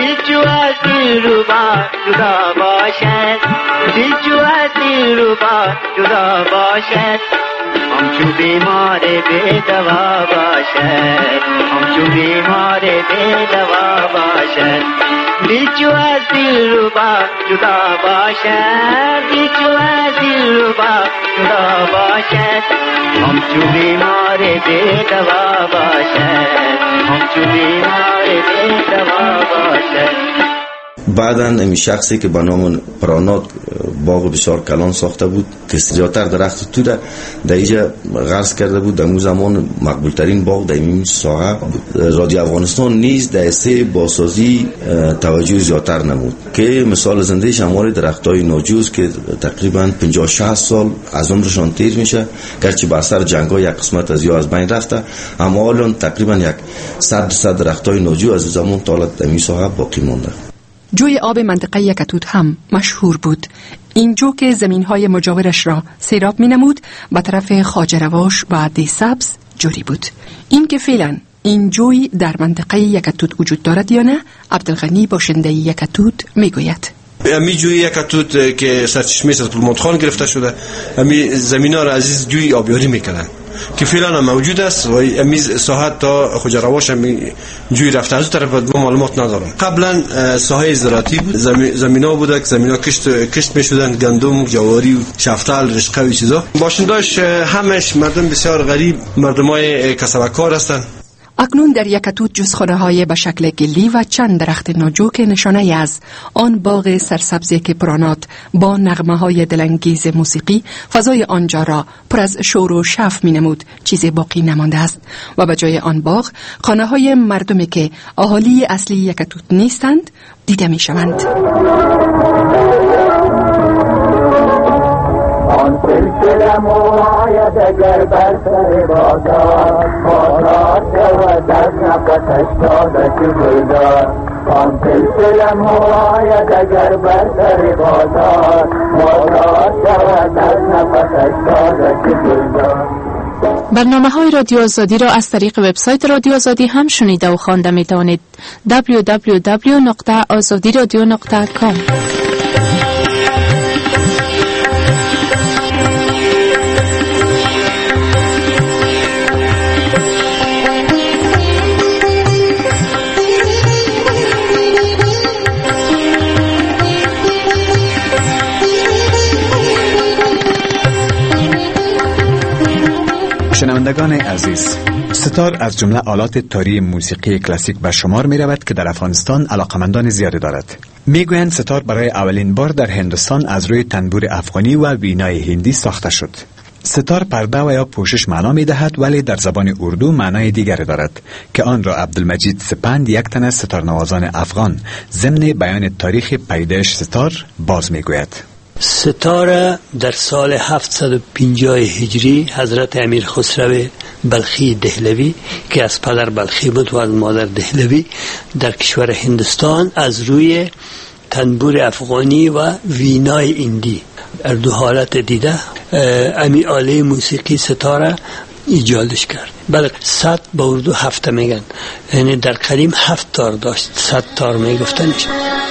हमचू बीमार बेदवा बाशर हमचू बीमार बेदवा बाशर बिचुआ दिलरुबा जुदा बाशर बिचुआ दिलरुबा जुदा बाशर हमचू बीमार बेदवा बाशर हमचू बीमार बेदवा बाशर. بعداً این شخصی که به نام پرانات باغ بسیار کلان ساخته بود که زیادتر درخت تو در اینجا غرس کرده بود، در اون زمان مقبول ترین باغ در این ساحه بود. رادیو افغانستان نیز در حصه بازسازی توجه زیادتر نمود که مثال زنده شمار درختای ناجوز که تقریباً پنجاه شصت سال از عمرشان تیر میشه، گرچه به اثر جنگ‌ها یک قسمت از یا از بین رفته، اما الان تقریباً یک صد صد درختای ناجوز از زمان تا در این ساحه باقی مانده. جوی آب منطقه یکتوت هم مشهور بود. این جو که زمین‌های مجاورش را سیراب می‌نمود به طرف خواجه رواش و دی سبز جوری بود. این که فعلا این جوی در منطقه یکتوت وجود دارد یا نه، عبدالغنی باشنده یکتوت میگوید. امی جوی یکتوت که سرچشمه از پولموند خان گرفته شده، امی زمینا را از جوی آبیاری میکنن که فعلا موجود است و امی ساحه تا خواجه رواش امی جوی رفته. از اون طرف معلومات ندارم. قبلا ساحه زراعتی بود، زمینا بوده که زمینا کشت کشت میشدن، گندم، جواری، شفتال، رشقه و چیزا. باشنداش همش مردم بسیار غریب، مردمای کسبکار هستند. اکنون در یکتوت جز خانه‌های به شکل گلی و چند درخت ناجو که نشانه از آن باغ سرسبزی که پرانات با نغمه‌های دلانگیز موسیقی فضای آنجا را پر از شور و شف می‌نمود چیزی باقی نمانده است و به جای آن باغ خانه‌های مردمی که اهالی اصلی یکتوت نیستند دیده می‌شوند. آن سلسله موعید اگر بر سر بازار بازار شود از نفسش تازه گلدار. آن سلسله موعید اگر بر سر بازار بازار شود از نفسش تازه گلدار. برنامه های رادیو آزادی را از طریق وبسایت رادیو آزادی هم شنیده و خوانده می توانید. دبلیو دبلیو دبلیو نقطه آزادی رادیو نقطه کام. شنوندگان عزیز، ستار از جمله آلات تاری موسیقی کلاسیک به شمار می رود که در افغانستان علاقمندان زیادی دارد. می گویند ستار برای اولین بار در هندوستان از روی تنبور افغانی و وینای هندی ساخته شد. ستار پرده و یا پوشش معنا می دهد، ولی در زبان اردو معنای دیگری دارد که آن را عبدالمجید سپند، یک تن از ستارنوازان افغان، ضمن بیان تاریخ پیدایش ستار باز می گوید. ستاره در سال هفتصد و پنجاه هجری حضرت امیر خسرو بلخی دهلوی که از پدر بلخی بود و از مادر دهلوی در کشور هندوستان از روی تنبور افغانی و وینای هندی در دو حالت دیده امی آله موسیقی ستاره ایجادش کرد. بله، صد با اردو هفته میگن، یعنی در قدیم هفت تار داشت، صد تار میگفتنش.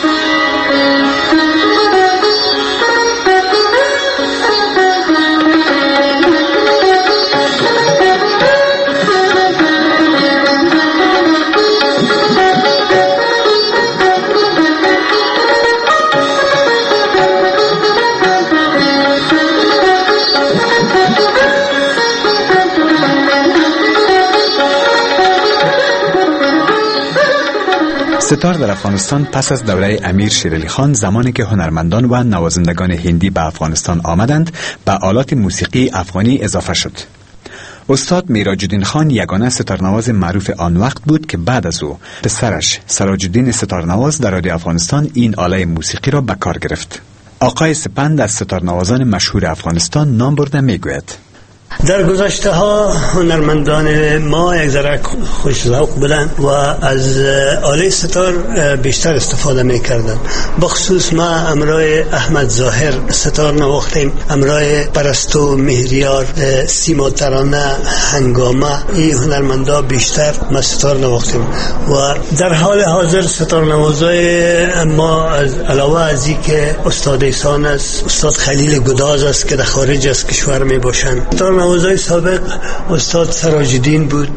ستار در افغانستان پس از دوره امیر شیرعلی خان، زمانی که هنرمندان و نوازندگان هندی به افغانستان آمدند، به آلات موسیقی افغانی اضافه شد. استاد میراج‌الدین خان یگانه ستارنواز معروف آن وقت بود که بعد از او پسرش سراج‌الدین ستارنواز در رادیو افغانستان این آله موسیقی را به کار گرفت. آقای سپند از ستارنوازان مشهور افغانستان نام برده میگوید: در گذشته ها هنرمندان ما یک ذره خوش ذوق بودن و از آله ستار بیشتر استفاده میکردن. بخصوص ما امرای احمد ظاهر ستار نواختیم، امرای پرستو، مهریار، سیما ترانه، هنگامه، این هنرمندا بیشتر ما ستار نواختیم و در حال حاضر ستار نوازای ما از علاوه از این که استاد ایسان است، استاد خلیل گداز است که در خارج از کشور می باشند. ستار نوازای سابق استاد سراج‌الدین بود،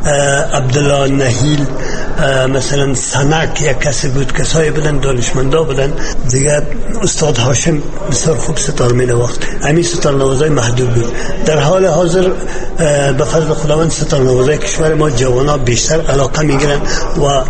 عبدالله نهیل، مثلا سنک یک کسی بود، کسایی بودن دانشمندا بودن دیگه. استاد هاشم بسیار خوب ستار می نواخت. همین ستار نوازای محدود بود. در حال حاضر به فضل خداوند ستار نوازای کشور ما جوانا بیشتر علاقه میگیرن و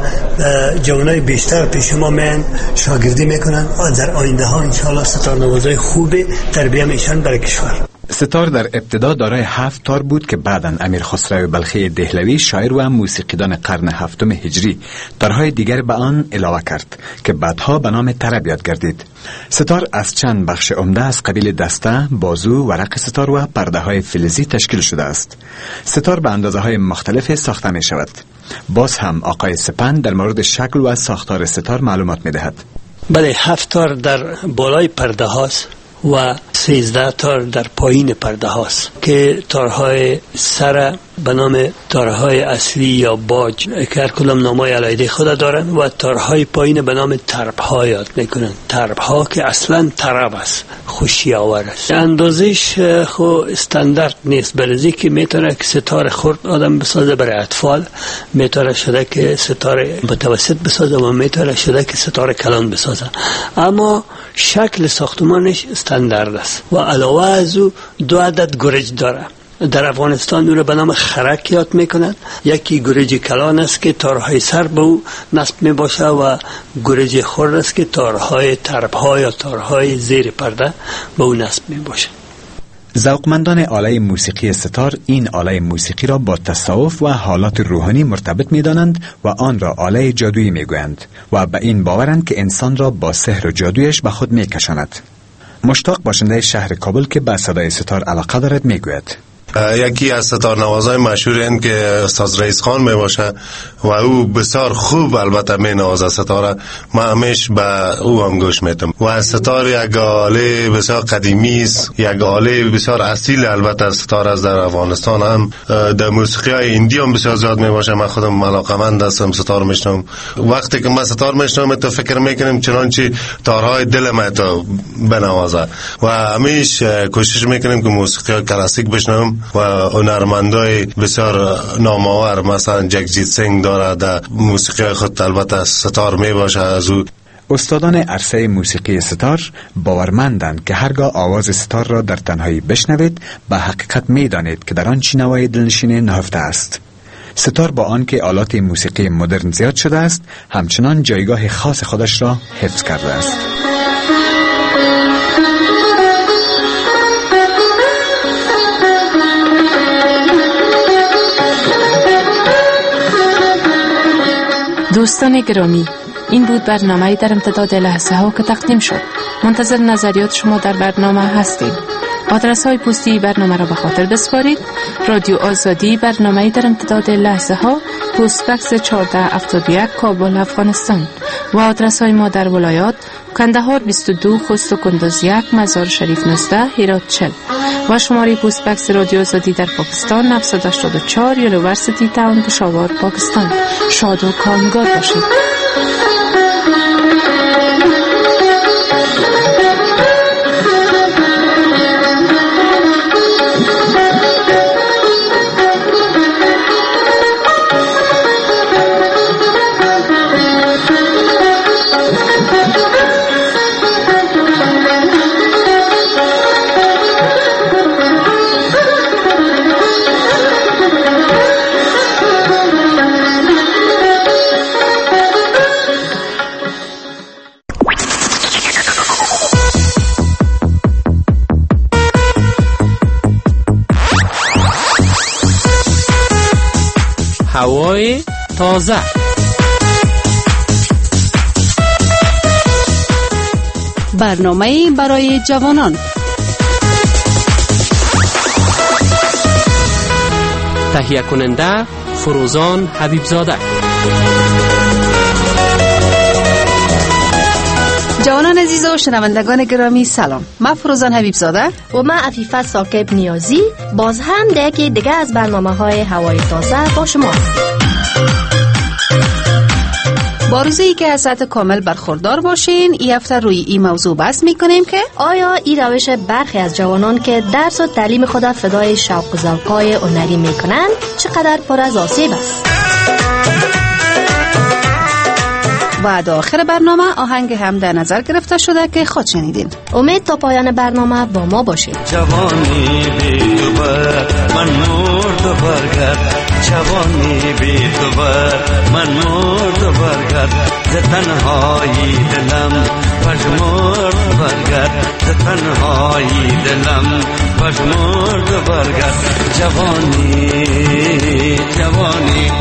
جوانای بیشتر پیش ما میان شاگردی میکنن و در آینده ها انشاءالله ستار نوازای خوب تربیه میشن برای کشور. ستار در ابتدا دارای هفت تار بود که بعداً امیر خسرو بلخی دهلوی شاعر و موسیقیدان قرن هفتم هجری تارهای دیگر به آن علاوه کرد که بعدها به نام طرب یاد گردید. ستار از چند بخش عمده از قبیل دسته، بازو، ورق ستار و پرده های فلزی تشکیل شده است. ستار به اندازه های مختلف ساخته می شود. باز هم آقای سپند در مورد شکل و ساختار ستار معلومات می دهد. بله، هفت تار در بالای پرده هاست و سیزده تار در پایین پرده هاست که تارهای سر به نام تارهای اصلی یا باج که هر کدام نامای علیحده خود دارن و تارهای پایین به نام تربها یاد میکنن. تربها که اصلا ترب است، خوشی آور است. اندازش خو استاندارد نیست، برای که میتونه که ستار خرد آدم بسازه برای اطفال، میتونه شده که ستار متوسط بسازه و میتونه شده که ستار کلان بسازه، اما شکل ساختمانش استاندارد است و علاوه از او دو عدد گرج داره. در افغانستان او را به نام خرک یاد میکنند. یکی گرج کلان است که تارهای سر به او نصب می باشه و گرج خرد است که تارهای تربها یا تارهای زیر پرده به او نصب می باشه. ذوقمندان آله موسیقی ستار این آله موسیقی را با تصوف و حالات روحانی مرتبط می دانند و آن را آله جادویی می گویند و به این باورند که انسان را با سحر و جادویش به خود می کشاند. مشتاق باشنده شهر کابل که به صدای ستار علاقه دارد می گوید: یکی از ستار نوازای مشهور این که استاد رئیس خان می باشه و او بسیار خوب البته می نوازه ستاره. ما همیش به او هم گوش میتم و ستار یک آله بسیار قدیمی است، یک آله بسیار اصیل البته ستار از در افغانستان هم در موسیقی های هندی هم بسیار زیاد می باشه. من خودم علاقه‌مند هستم ستار میشنم. وقتی که من ستار میشنم تو فکر میکنم چنانچه تارهای دل من تو بنوازه و همیش کوشش میکنم که موسیقی کلاسیک بشنوم و هنرمندای بسیار نامآور مثلا جگجیت سینگ داره در موسیقی خود البته ستار می باشه. از او استادان عرصه موسیقی ستار باورمندند که هرگاه آواز ستار را در تنهایی بشنوید به حقیقت می دانید که در آن چه نوای دلنشین نهفته است. ستار با آن که آلات موسیقی مدرن زیاد شده است همچنان جایگاه خاص خودش را حفظ کرده است. دوستان گرامی، این بود برنامه در امتداد لحظه ها که تقدیم شد. منتظر نظریات شما در برنامه هستیم. آدرس های پستی برنامه را به خاطر بسپارید: رادیو آزادی، برنامه در امتداد لحظه ها، پست بکس چهارده هفتاد و یک، کابل، افغانستان. و آدرس های ما در ولایات: کندهار بیست و دو، خوست و کندوز یک، مزار شریف نوزده، هرات چهل. و شماره پست بکس رادیو آزادی در پاکستان نهصد و هشتاد و چهار، یونیورسیتی تاون، پشاور، پاکستان. شاد و کامگار باشید. هوای تازه. برنامه برای جوانان. تهیه کننده فروزان حبیبزاده. جوانان عزیز و شنوندگان گرامی سلام. من فروزان حبیبزاده و من عفیفه ساکب نیازی باز هم یکی دیگه از برنامه های هوای تازه با شما هستیم. با روزی که از ساعت کامل برخوردار باشین، این هفته روی این موضوع بحث میکنیم که آیا این روش برخی از جوانان که درس و تعلیم خود فدای شوق و ذوق‌های هنری میکنند چقدر پر از آسیب است. و در آخر برنامه آهنگ هم در نظر گرفته شده که خود شنیدین. امید تا پایان برنامه با ما باشید. جوانی بی تو بر من مرد برگرد، جوانی بی تو بر من مرد برگرد، ز تنهایی دلم پژمرد برگرد، ز تنهایی دلم پژمرد برگرد. جوانی جوانی.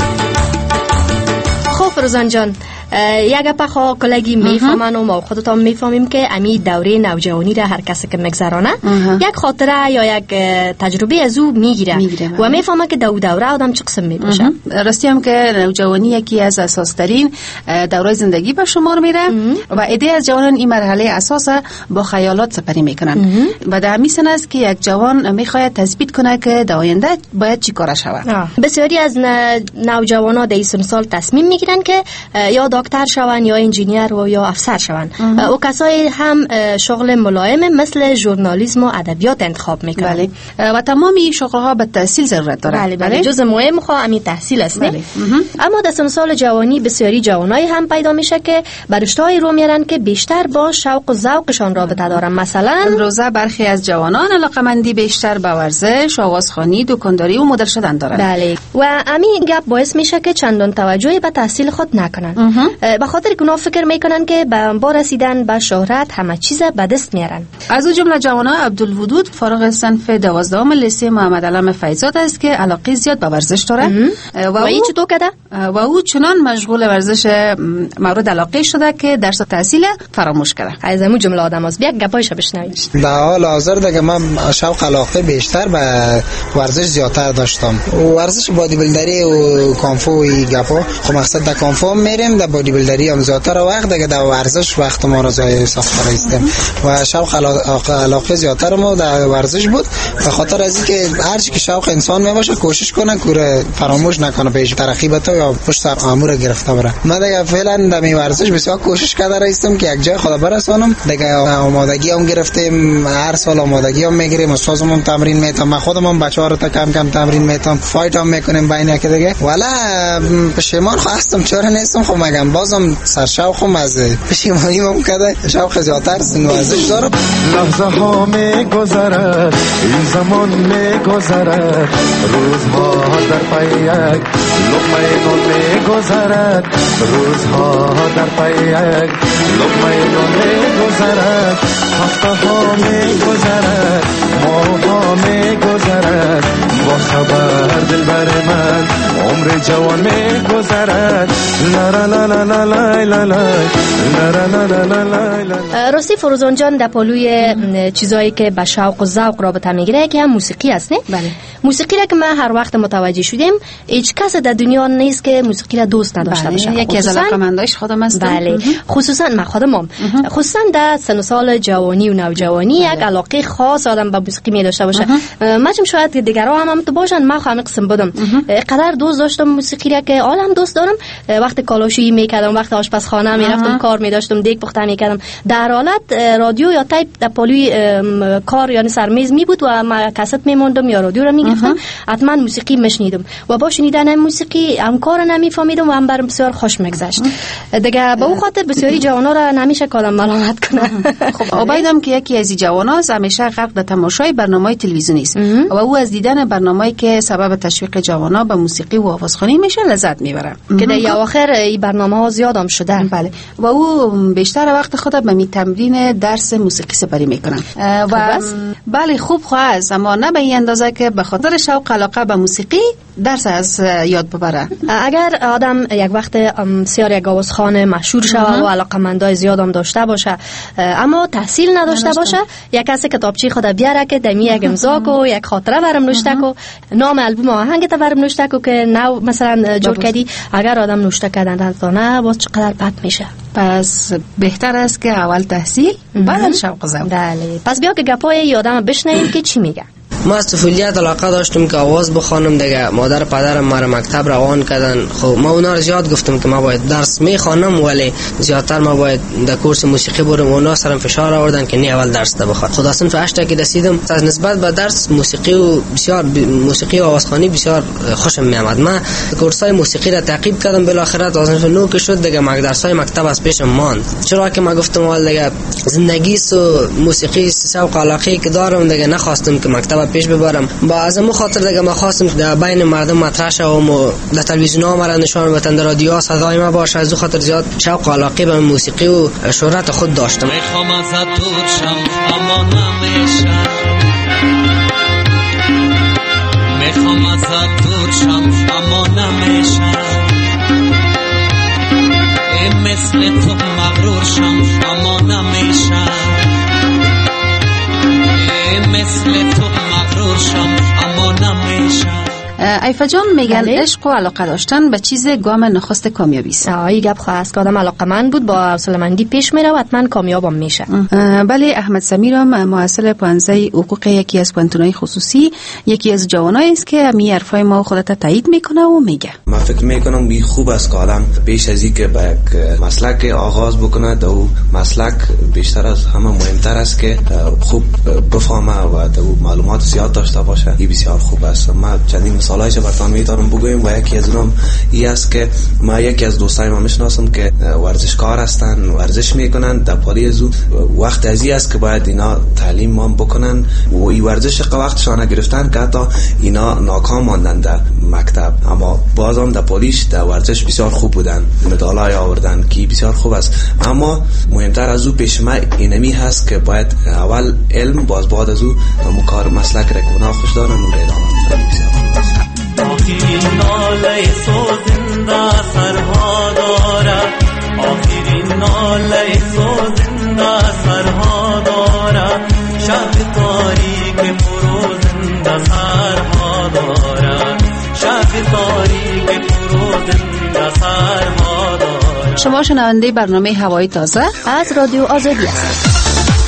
خب فروزان جان، یک گپ خو کلگی میفهمن و ما خودتان میفهمیم که امی دوره نوجوانی را هر کسی که میگذرانه یک خاطره یا یک تجربه از او میگیره و میفهمه که دو دوره آدم چه قسم میباشه. راستی هم که نوجوانی یکی از اساس‌ترین دوره زندگی به شمار میره و عده از جوانان این مرحله اساس با خیالات سپری میکنن و در همین سن است که یک جوان میخواد تثبیت کنه که در آینده باید چی کار شود. بسیاری از نوجوانا در این سال تصمیم میگیرن که یا دکتر شوند یا انجینیر و یا افسر شوند. و کسایی هم شغل ملایم مثل ژورنالیسم و ادبیات انتخاب میکنن. بله. و تمام این شغل‌ها به تحصیل ضرورت داره. بله بله. جز مهم خو همین تحصیل است. بله. اما در سن سال جوانی بسیاری جوانای هم پیدا میشه که به رشته‌های رو میرن که بیشتر با شوق و ذوقشان رابطه دارن. مثلا امروزه برخی از جوانان علاقه‌مندی بیشتر به ورزش، آوازخوانی، دکانداری و مدیر شدن دارن. بله. و همین گپ باعث میشه که چندان توجهی به تحصیل خود نکنن. به خاطر گناه فکر میکنن که با رسیدن به شهرت همه چیز به دست میارن. از او جمله جوانان عبدالودود فارغ صنف دوازدهم لیسه محمد علم فیضزاد است که علاقه زیاد به ورزش داره و, و این چطور کرده؟ و او چنان مشغول ورزش مورد علاقه شده که درس و تحصیل فراموش کرده. از همون جمله آدم است. بیا گپایش بشنویم. در حال حاضر دیگه من شوق علاقه بیشتر به ورزش زیادتر داشتم. ورزش بادی بیلدری و کانفو و گپا. خب مقصد در کانفو میریم، در بادی بیلدری هم زیادتر وقت دیگه در ورزش وقت ما را ضایع ساخته هستیم و شوق علاقه زیادتر ما در ورزش بود. به خاطر از اینکه هر چی که شوق انسان میباشه کوشش کنه کوره فراموش نکنه پیش ترقی بده یا پشت سر امور گرفته بره. من دیگه فعلا در می ورزش بسیار کوشش کرده هستم که یک جای خدا برسانم. دیگه آمادگی هم گرفتیم، هر سال آمادگی هم میگیریم، استادم هم تمرین میتم، من خودم هم بچه‌ها رو تا کم کم تمرین میتم، فایت هم میکنیم بین یک دیگه. والا پشیمان خواستم چرا نیستم. خب مگم بازم سرشوقم از پشیمانی مم کرده شوق زیادتر سن ورزش دارم. لحظه ها میگذرد این زمان میگذرد، روزها در پی یک لقمه نان میگذرد، روزها در پی یک لقمه نان میگذرد، هفته ها میگذرد، ماه ها میگذرد، با خبر دلبر من عمر جوان میگذرد. لا لا لا لا لا لا لا لا لا لا لا. راستی فروزان جان در پلوی چیزایی که به شوق و ذوق رابطه میگیره که هم موسیقی است نه؟ بله. موسیقی را که ما هر وقت متوجه شدیم هیچ کس در دنیا نیست که موسیقی را دوست نداشته باشه. یکی از علاقه‌مندایش خودم هستم. بله. خصوصا من خودمم. خصوصا در سن و سال جوانی و نوجوانی یک علاقه خاص آدم به موسیقی می داشته باشه. ماچم شاید دیگرها هم هم تو باشن، ما خودم قسم بدم. قدر دوست داشتم موسیقی را که حالا هم دوست دارم. وقت کالاشویی میکردم، وقت آشپزخانه میرفتم کار میداشتم، دیگ پخته میکردم، در حالت رادیو یا تایپ در پلوی کار یعنی سرمیز می بود و ما کاست میموندم یا رادیو را میگرفتم، حتما موسیقی میشنیدم و با شنیدن موسیقی هم کار نمیفهمیدم و هم برام بسیار خوش میگذشت. دیگه به اون خاطر بسیاری جوانا را نمیشه کلام ملامت کنه. خب عبیدم که یکی از این جوانا همیشه غرق در تماشای برنامه‌های تلویزیونی است و او از دیدن برنامه‌ای که سبب تشویق جوانا به موسیقی و آوازخوانی میشه لذت میبره که در اواخر این برنامه‌ها زیاد هم شده. بله. و او بیشتر وقت خود به می تمرین درس موسیقی سپری میکنن و بله خوب خواهد اما نه به این اندازه که به خاطر شوق علاقه به موسیقی درس از یاد ببره. اگر آدم یک وقت سیار یک آوازخوان مشهور شود و علاقمندای زیاد هم داشته باشه اما تحصیل نداشته باشه، یک کسی کتابچه خود بیاره که دمی یک امضا کو، یک خاطره برام نوشته کو، نام البوم آهنگ تا برام نوشته کو که نو مثلا جور کردی، اگر آدم نوشته کردن نه باز چقدر بد میشه. پس بهتر است که اول تحصیل بعد شوق ذوق. بله. پس بیا که گپای آدم بشنویم که چی میگه. ما از طفولیت علاقه داشتم که آواز بخوانم دیگه. مادر پدرم مرا مکتب روان کردن. خب ما اونا رو زیاد گفتم که ما باید درس میخوانم ولی زیادتر ما باید در کورس موسیقی برم. اونا سرم فشار آوردن که نه اول درس تا بخوان. خدا صنف هشت که رسیدم از نسبت به درس موسیقی و بسیار موسیقی و آوازخوانی بسیار خوشم میآمد. من کورسای موسیقی را تعقیب کردم، بالاخره از صنف نو که شد دیگه مک درسای مکتب از پیشم ماند. چرا که ما گفتم اول دیگه زندگی سو موسیقی شوق علاقه که دارم دیگه نخواستم که مکتب پیش ببرم. با از مو خاطر دیگه ما خواستم در بین مردم مطرح شوم و در تلویزیون ها مرا نشان بدن، در رادیو صدای ما باشه. از خاطر زیاد شوق و علاقه به موسیقی و شهرت خود داشتم. میخوام ازت دور شم اما نمیشه، میخوام ازت دور شم اما نمیشه، مثل تو مغرور شم اما نمیشه، مثل تو مغرور شم اما نمیشه. ایفا جان میگن بله؟ عشق و علاقه داشتن به چیز گام نخست کامیابی است. آی گپ خواست که آدم علاقه‌مند بود با حوصله‌مندی پیش میره و حتما کامیابم میشه. بله احمد سمیرم محصل پانزده حقوق یکی از پانتونای خصوصی، یکی از جوانایی است که می حرفای ما خودت تایید میکنه و میگه من فکر میکنم بی خوب است که آدم پیش از اینکه به یک مسلک آغاز بکنه دو مسلک بیشتر از همه مهمتر است که خوب بفهمه و دو معلومات زیاد داشته باشه. این بسیار خوب است. من چندین مثالایش براتون میتونم بگویم و یکی از اونم این است که ما یکی از دوستای ما میشناسم که ورزشکار هستن، ورزش میکنن. در پالی از وقت ازی است که باید اینا تعلیم ما بکنن و این ورزش وقتشان گرفتن که حتی اینا ناکام ماندن در مکتب، اما بازم در پالیش در ورزش بسیار خوب بودن، مدالای آوردن که بسیار خوب است. اما مهمتر از او پیش ما اینمی هست که باید اول علم، باز بعد از او کار مسلک رکونا خوش دارن و ادامه آخرین ناله سوزنده سرها دارد، آخرین ناله سوزنده سرها دارد، شب تاریک فروزنده سرها دارد، شب تاریک فروزنده سرها دارد. شما شنونده برنامه هوای تازه از رادیو آزادی هستید.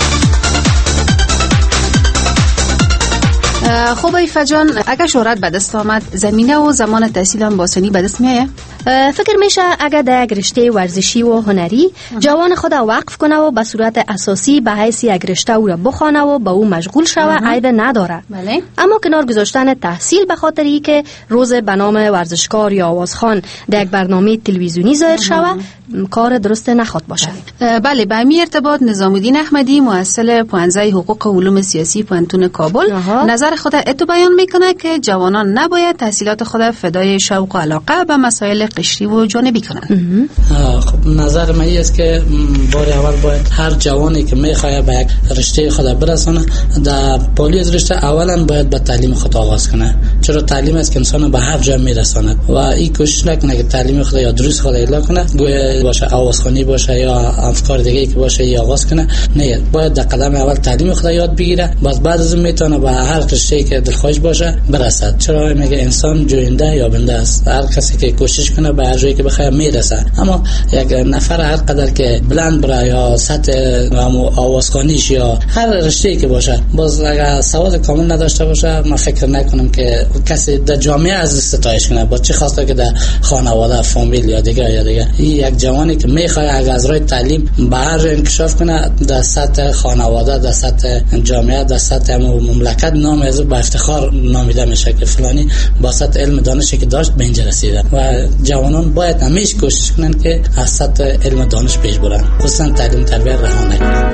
خب ایفا جان، اگر شهرت به دست آمد زمینه و زمان تحصیل هم باسنی به دست میایه؟ فکر میشه اگر در یک رشته ورزشی و هنری جوان خود وقف کنه و به صورت اساسی به حیث یک رشته او را بخوانه و به او مشغول شوه عیب نداره. بله. اما کنار گذاشتن تحصیل به خاطر ای که روز به نام ورزشکار یا آوازخوان در یک برنامه تلویزیونی ظاهر شوه کار درست نخواد باشه. بله، به همین ارتباط نظام الدین احمدی محصل پانزده حقوق علوم سیاسی پانتون کابل نظر خود اتو بیان میکنه که جوانان نباید تحصیلات خود فدای شوق و علاقه به مسائل قشری و جانبی کنند. خب نظر من است که بار اول باید هر جوانی که میخواد به یک رشته خود برسونه در پالی از رشته اولا باید به تعلیم خود آغاز کنه، چرا تعلیم است که انسان به هر جا میرساند و این کوشش نکنه که تعلیم خود یا دروس خود اعلا کنه، گویا باشه آوازخوانی باشه یا افکار دیگه که باشه یا آغاز کنه. نه، باید در قدم اول تعلیم خود یاد بگیره، باز بعد از میتونه به هر رشته که دلخواهش باشه برسد. چرا میگه انسان جوینده یا بنده است، هر کسی که کوشش کنه به هر جایی که بخواد میرسه. اما یک نفر هر قدر که بلند بره یا سطح آوازخوانیش یا هر رشته‌ای که باشه، باز اگر سواد کامل نداشته باشه، من فکر نکنم که کسی در جامعه از ستایش کنه، با چه خواسته که در خانواده، فامیل یا دیگه یا دیگه. این یک جوانی که میخواد اگر از راه تعلیم به هر جا انکشاف کنه، در سطح خانواده، در سطح جامعه، در سطح مملکت نام از با افتخار نامیده میشه که فلانی با سطح علم دانشی که داشت به اینجا رسیده. و جوانان باید همیشه کوشش کنن که از سطح علم دانش پیش برن، خصوصا تعلیم تربیت رها نکنن.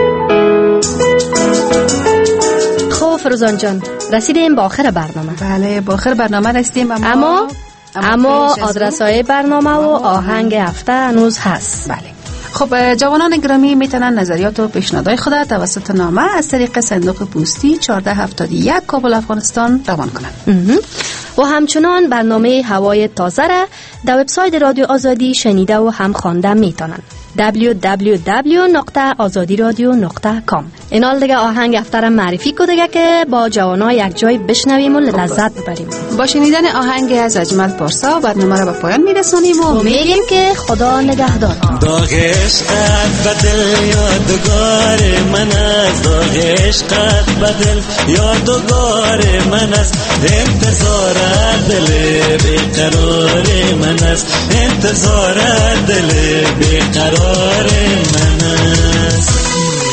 خب فروزان جان، رسیدیم به آخر برنامه. بله، به آخر برنامه رسیدیم، اما اما, اما آدرس های برنامه و آهنگ هفته هنوز هست. بله. خب خب جوانان گرامی میتونن نظریات و پیشنهادهای خود توسط نامه از طریق صندوق پستی چهارده هفتاد و یک کابل افغانستان روان کنند. و همچنان برنامه هوای تازه را در وبسایت رادیو آزادی شنیده و هم خوانده میتونن. دبلیو دبلیو دبلیو نقطه آزادی رادیو نقطه کام. اینال دیگه آهنگ افتر معرفی کو دیگه که با جوانا یک جای بشنویم و لذت ببریم. با شنیدن آهنگ از اجمل پارسا برنامه را به پایان میرسونیم و میگیم که خدا نگهدار. داغ عشقت بدل یادگار من است، داغ عشقت بدل یادگار من است، انتظار دل بیقرار من است، انتظار دل بیقرار من است.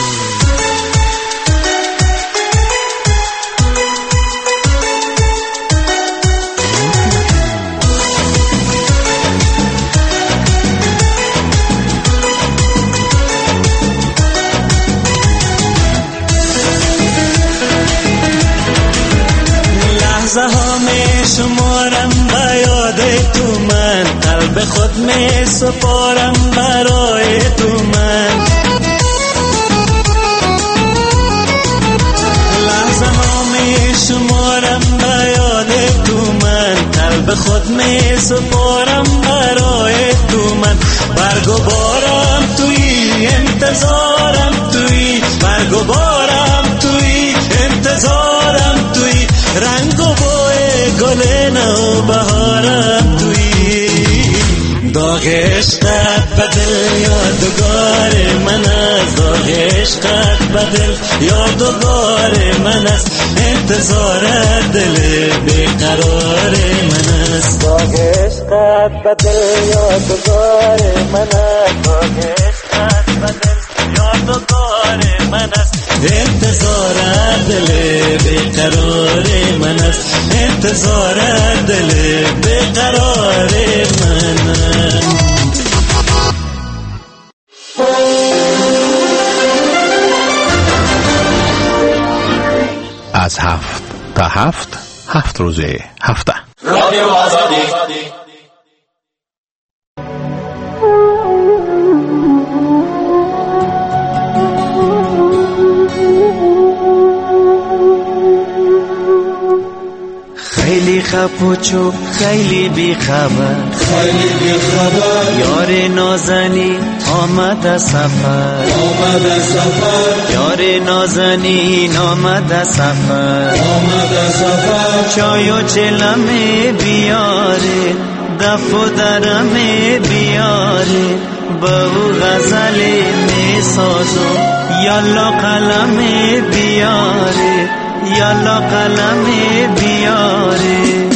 لحظه ها می شمارم با یاد تو من، قلب خود می سپارم برای تو من. لحظه ها می شمارم با یاد تو من، قلب خود می سپارم برای تو من. برگ و بارم توی انتظارم توی، برگ و بارم توی انتظارم توی، رنگ و بوی گل نو بهارم توی. داغ عشقت بدل یادگار من است، داغ عشقت بدل یادگار من است، انتظار دل بیقرار من است. داغ عشقت بدل یادگار من است، داغ عشقت بدل یادگار من است، انتظار دل بیقرار من است، انتظار دل بیقرار من است. از هفت تا هفت هفت روزه هفته رادیو آزادی. خیلی خپوچو خیلی بی خبر، خیلی بی خبر، یار نازنی آمد سفر، آمد سفر، یار نازنی آمد سفر، آمد سفر. چای و چلمه بیاره، دف و درمه بیاره، با او غزل می سازو، یالا قلم بیاره، یالا قلم بیاره.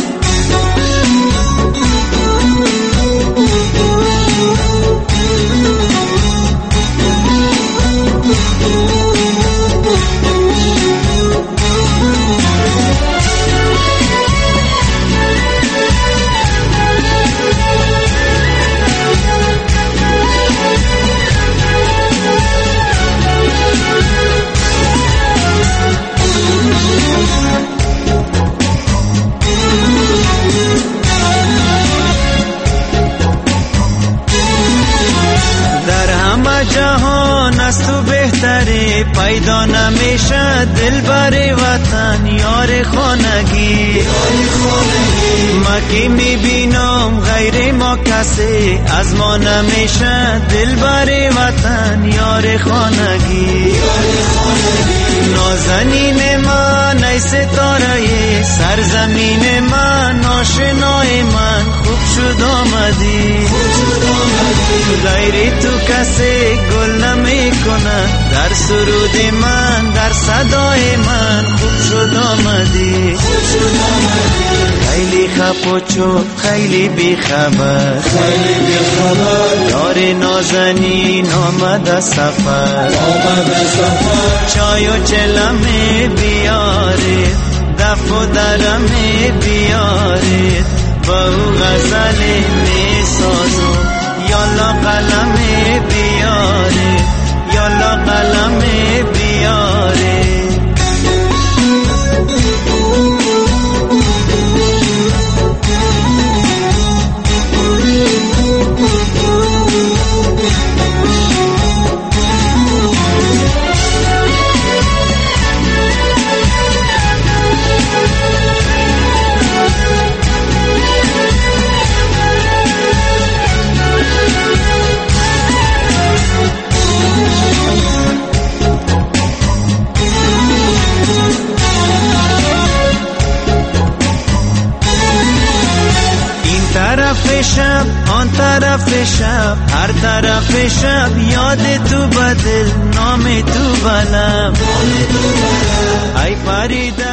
جهان از تو بهتره، پیدا نمیشه دل بر وطن یار خانگی. ما که میبینم غیر ما کسی، از ما نمیشه دل بر وطن یار خانگی. نازنین من ای ستاره سرزمین من، آشنای من خوب شد آمدی. غیر تو کسی گل نمی کنه، در سرود من در صدای من خوب شد آمدی. خیلی خپوچو خیلی بی خبر، خیلی بی خبر، یار نازنین آمد سفر، آمد سفر. چای و چلمه بیاره، دف و درمه بیاره، با او غزل می سازو، یالا قلم بیاره، یالا قلم بیاره. شب آن طرف شب هر طرف شب یاد تو بدل نام تو بلم ای فریده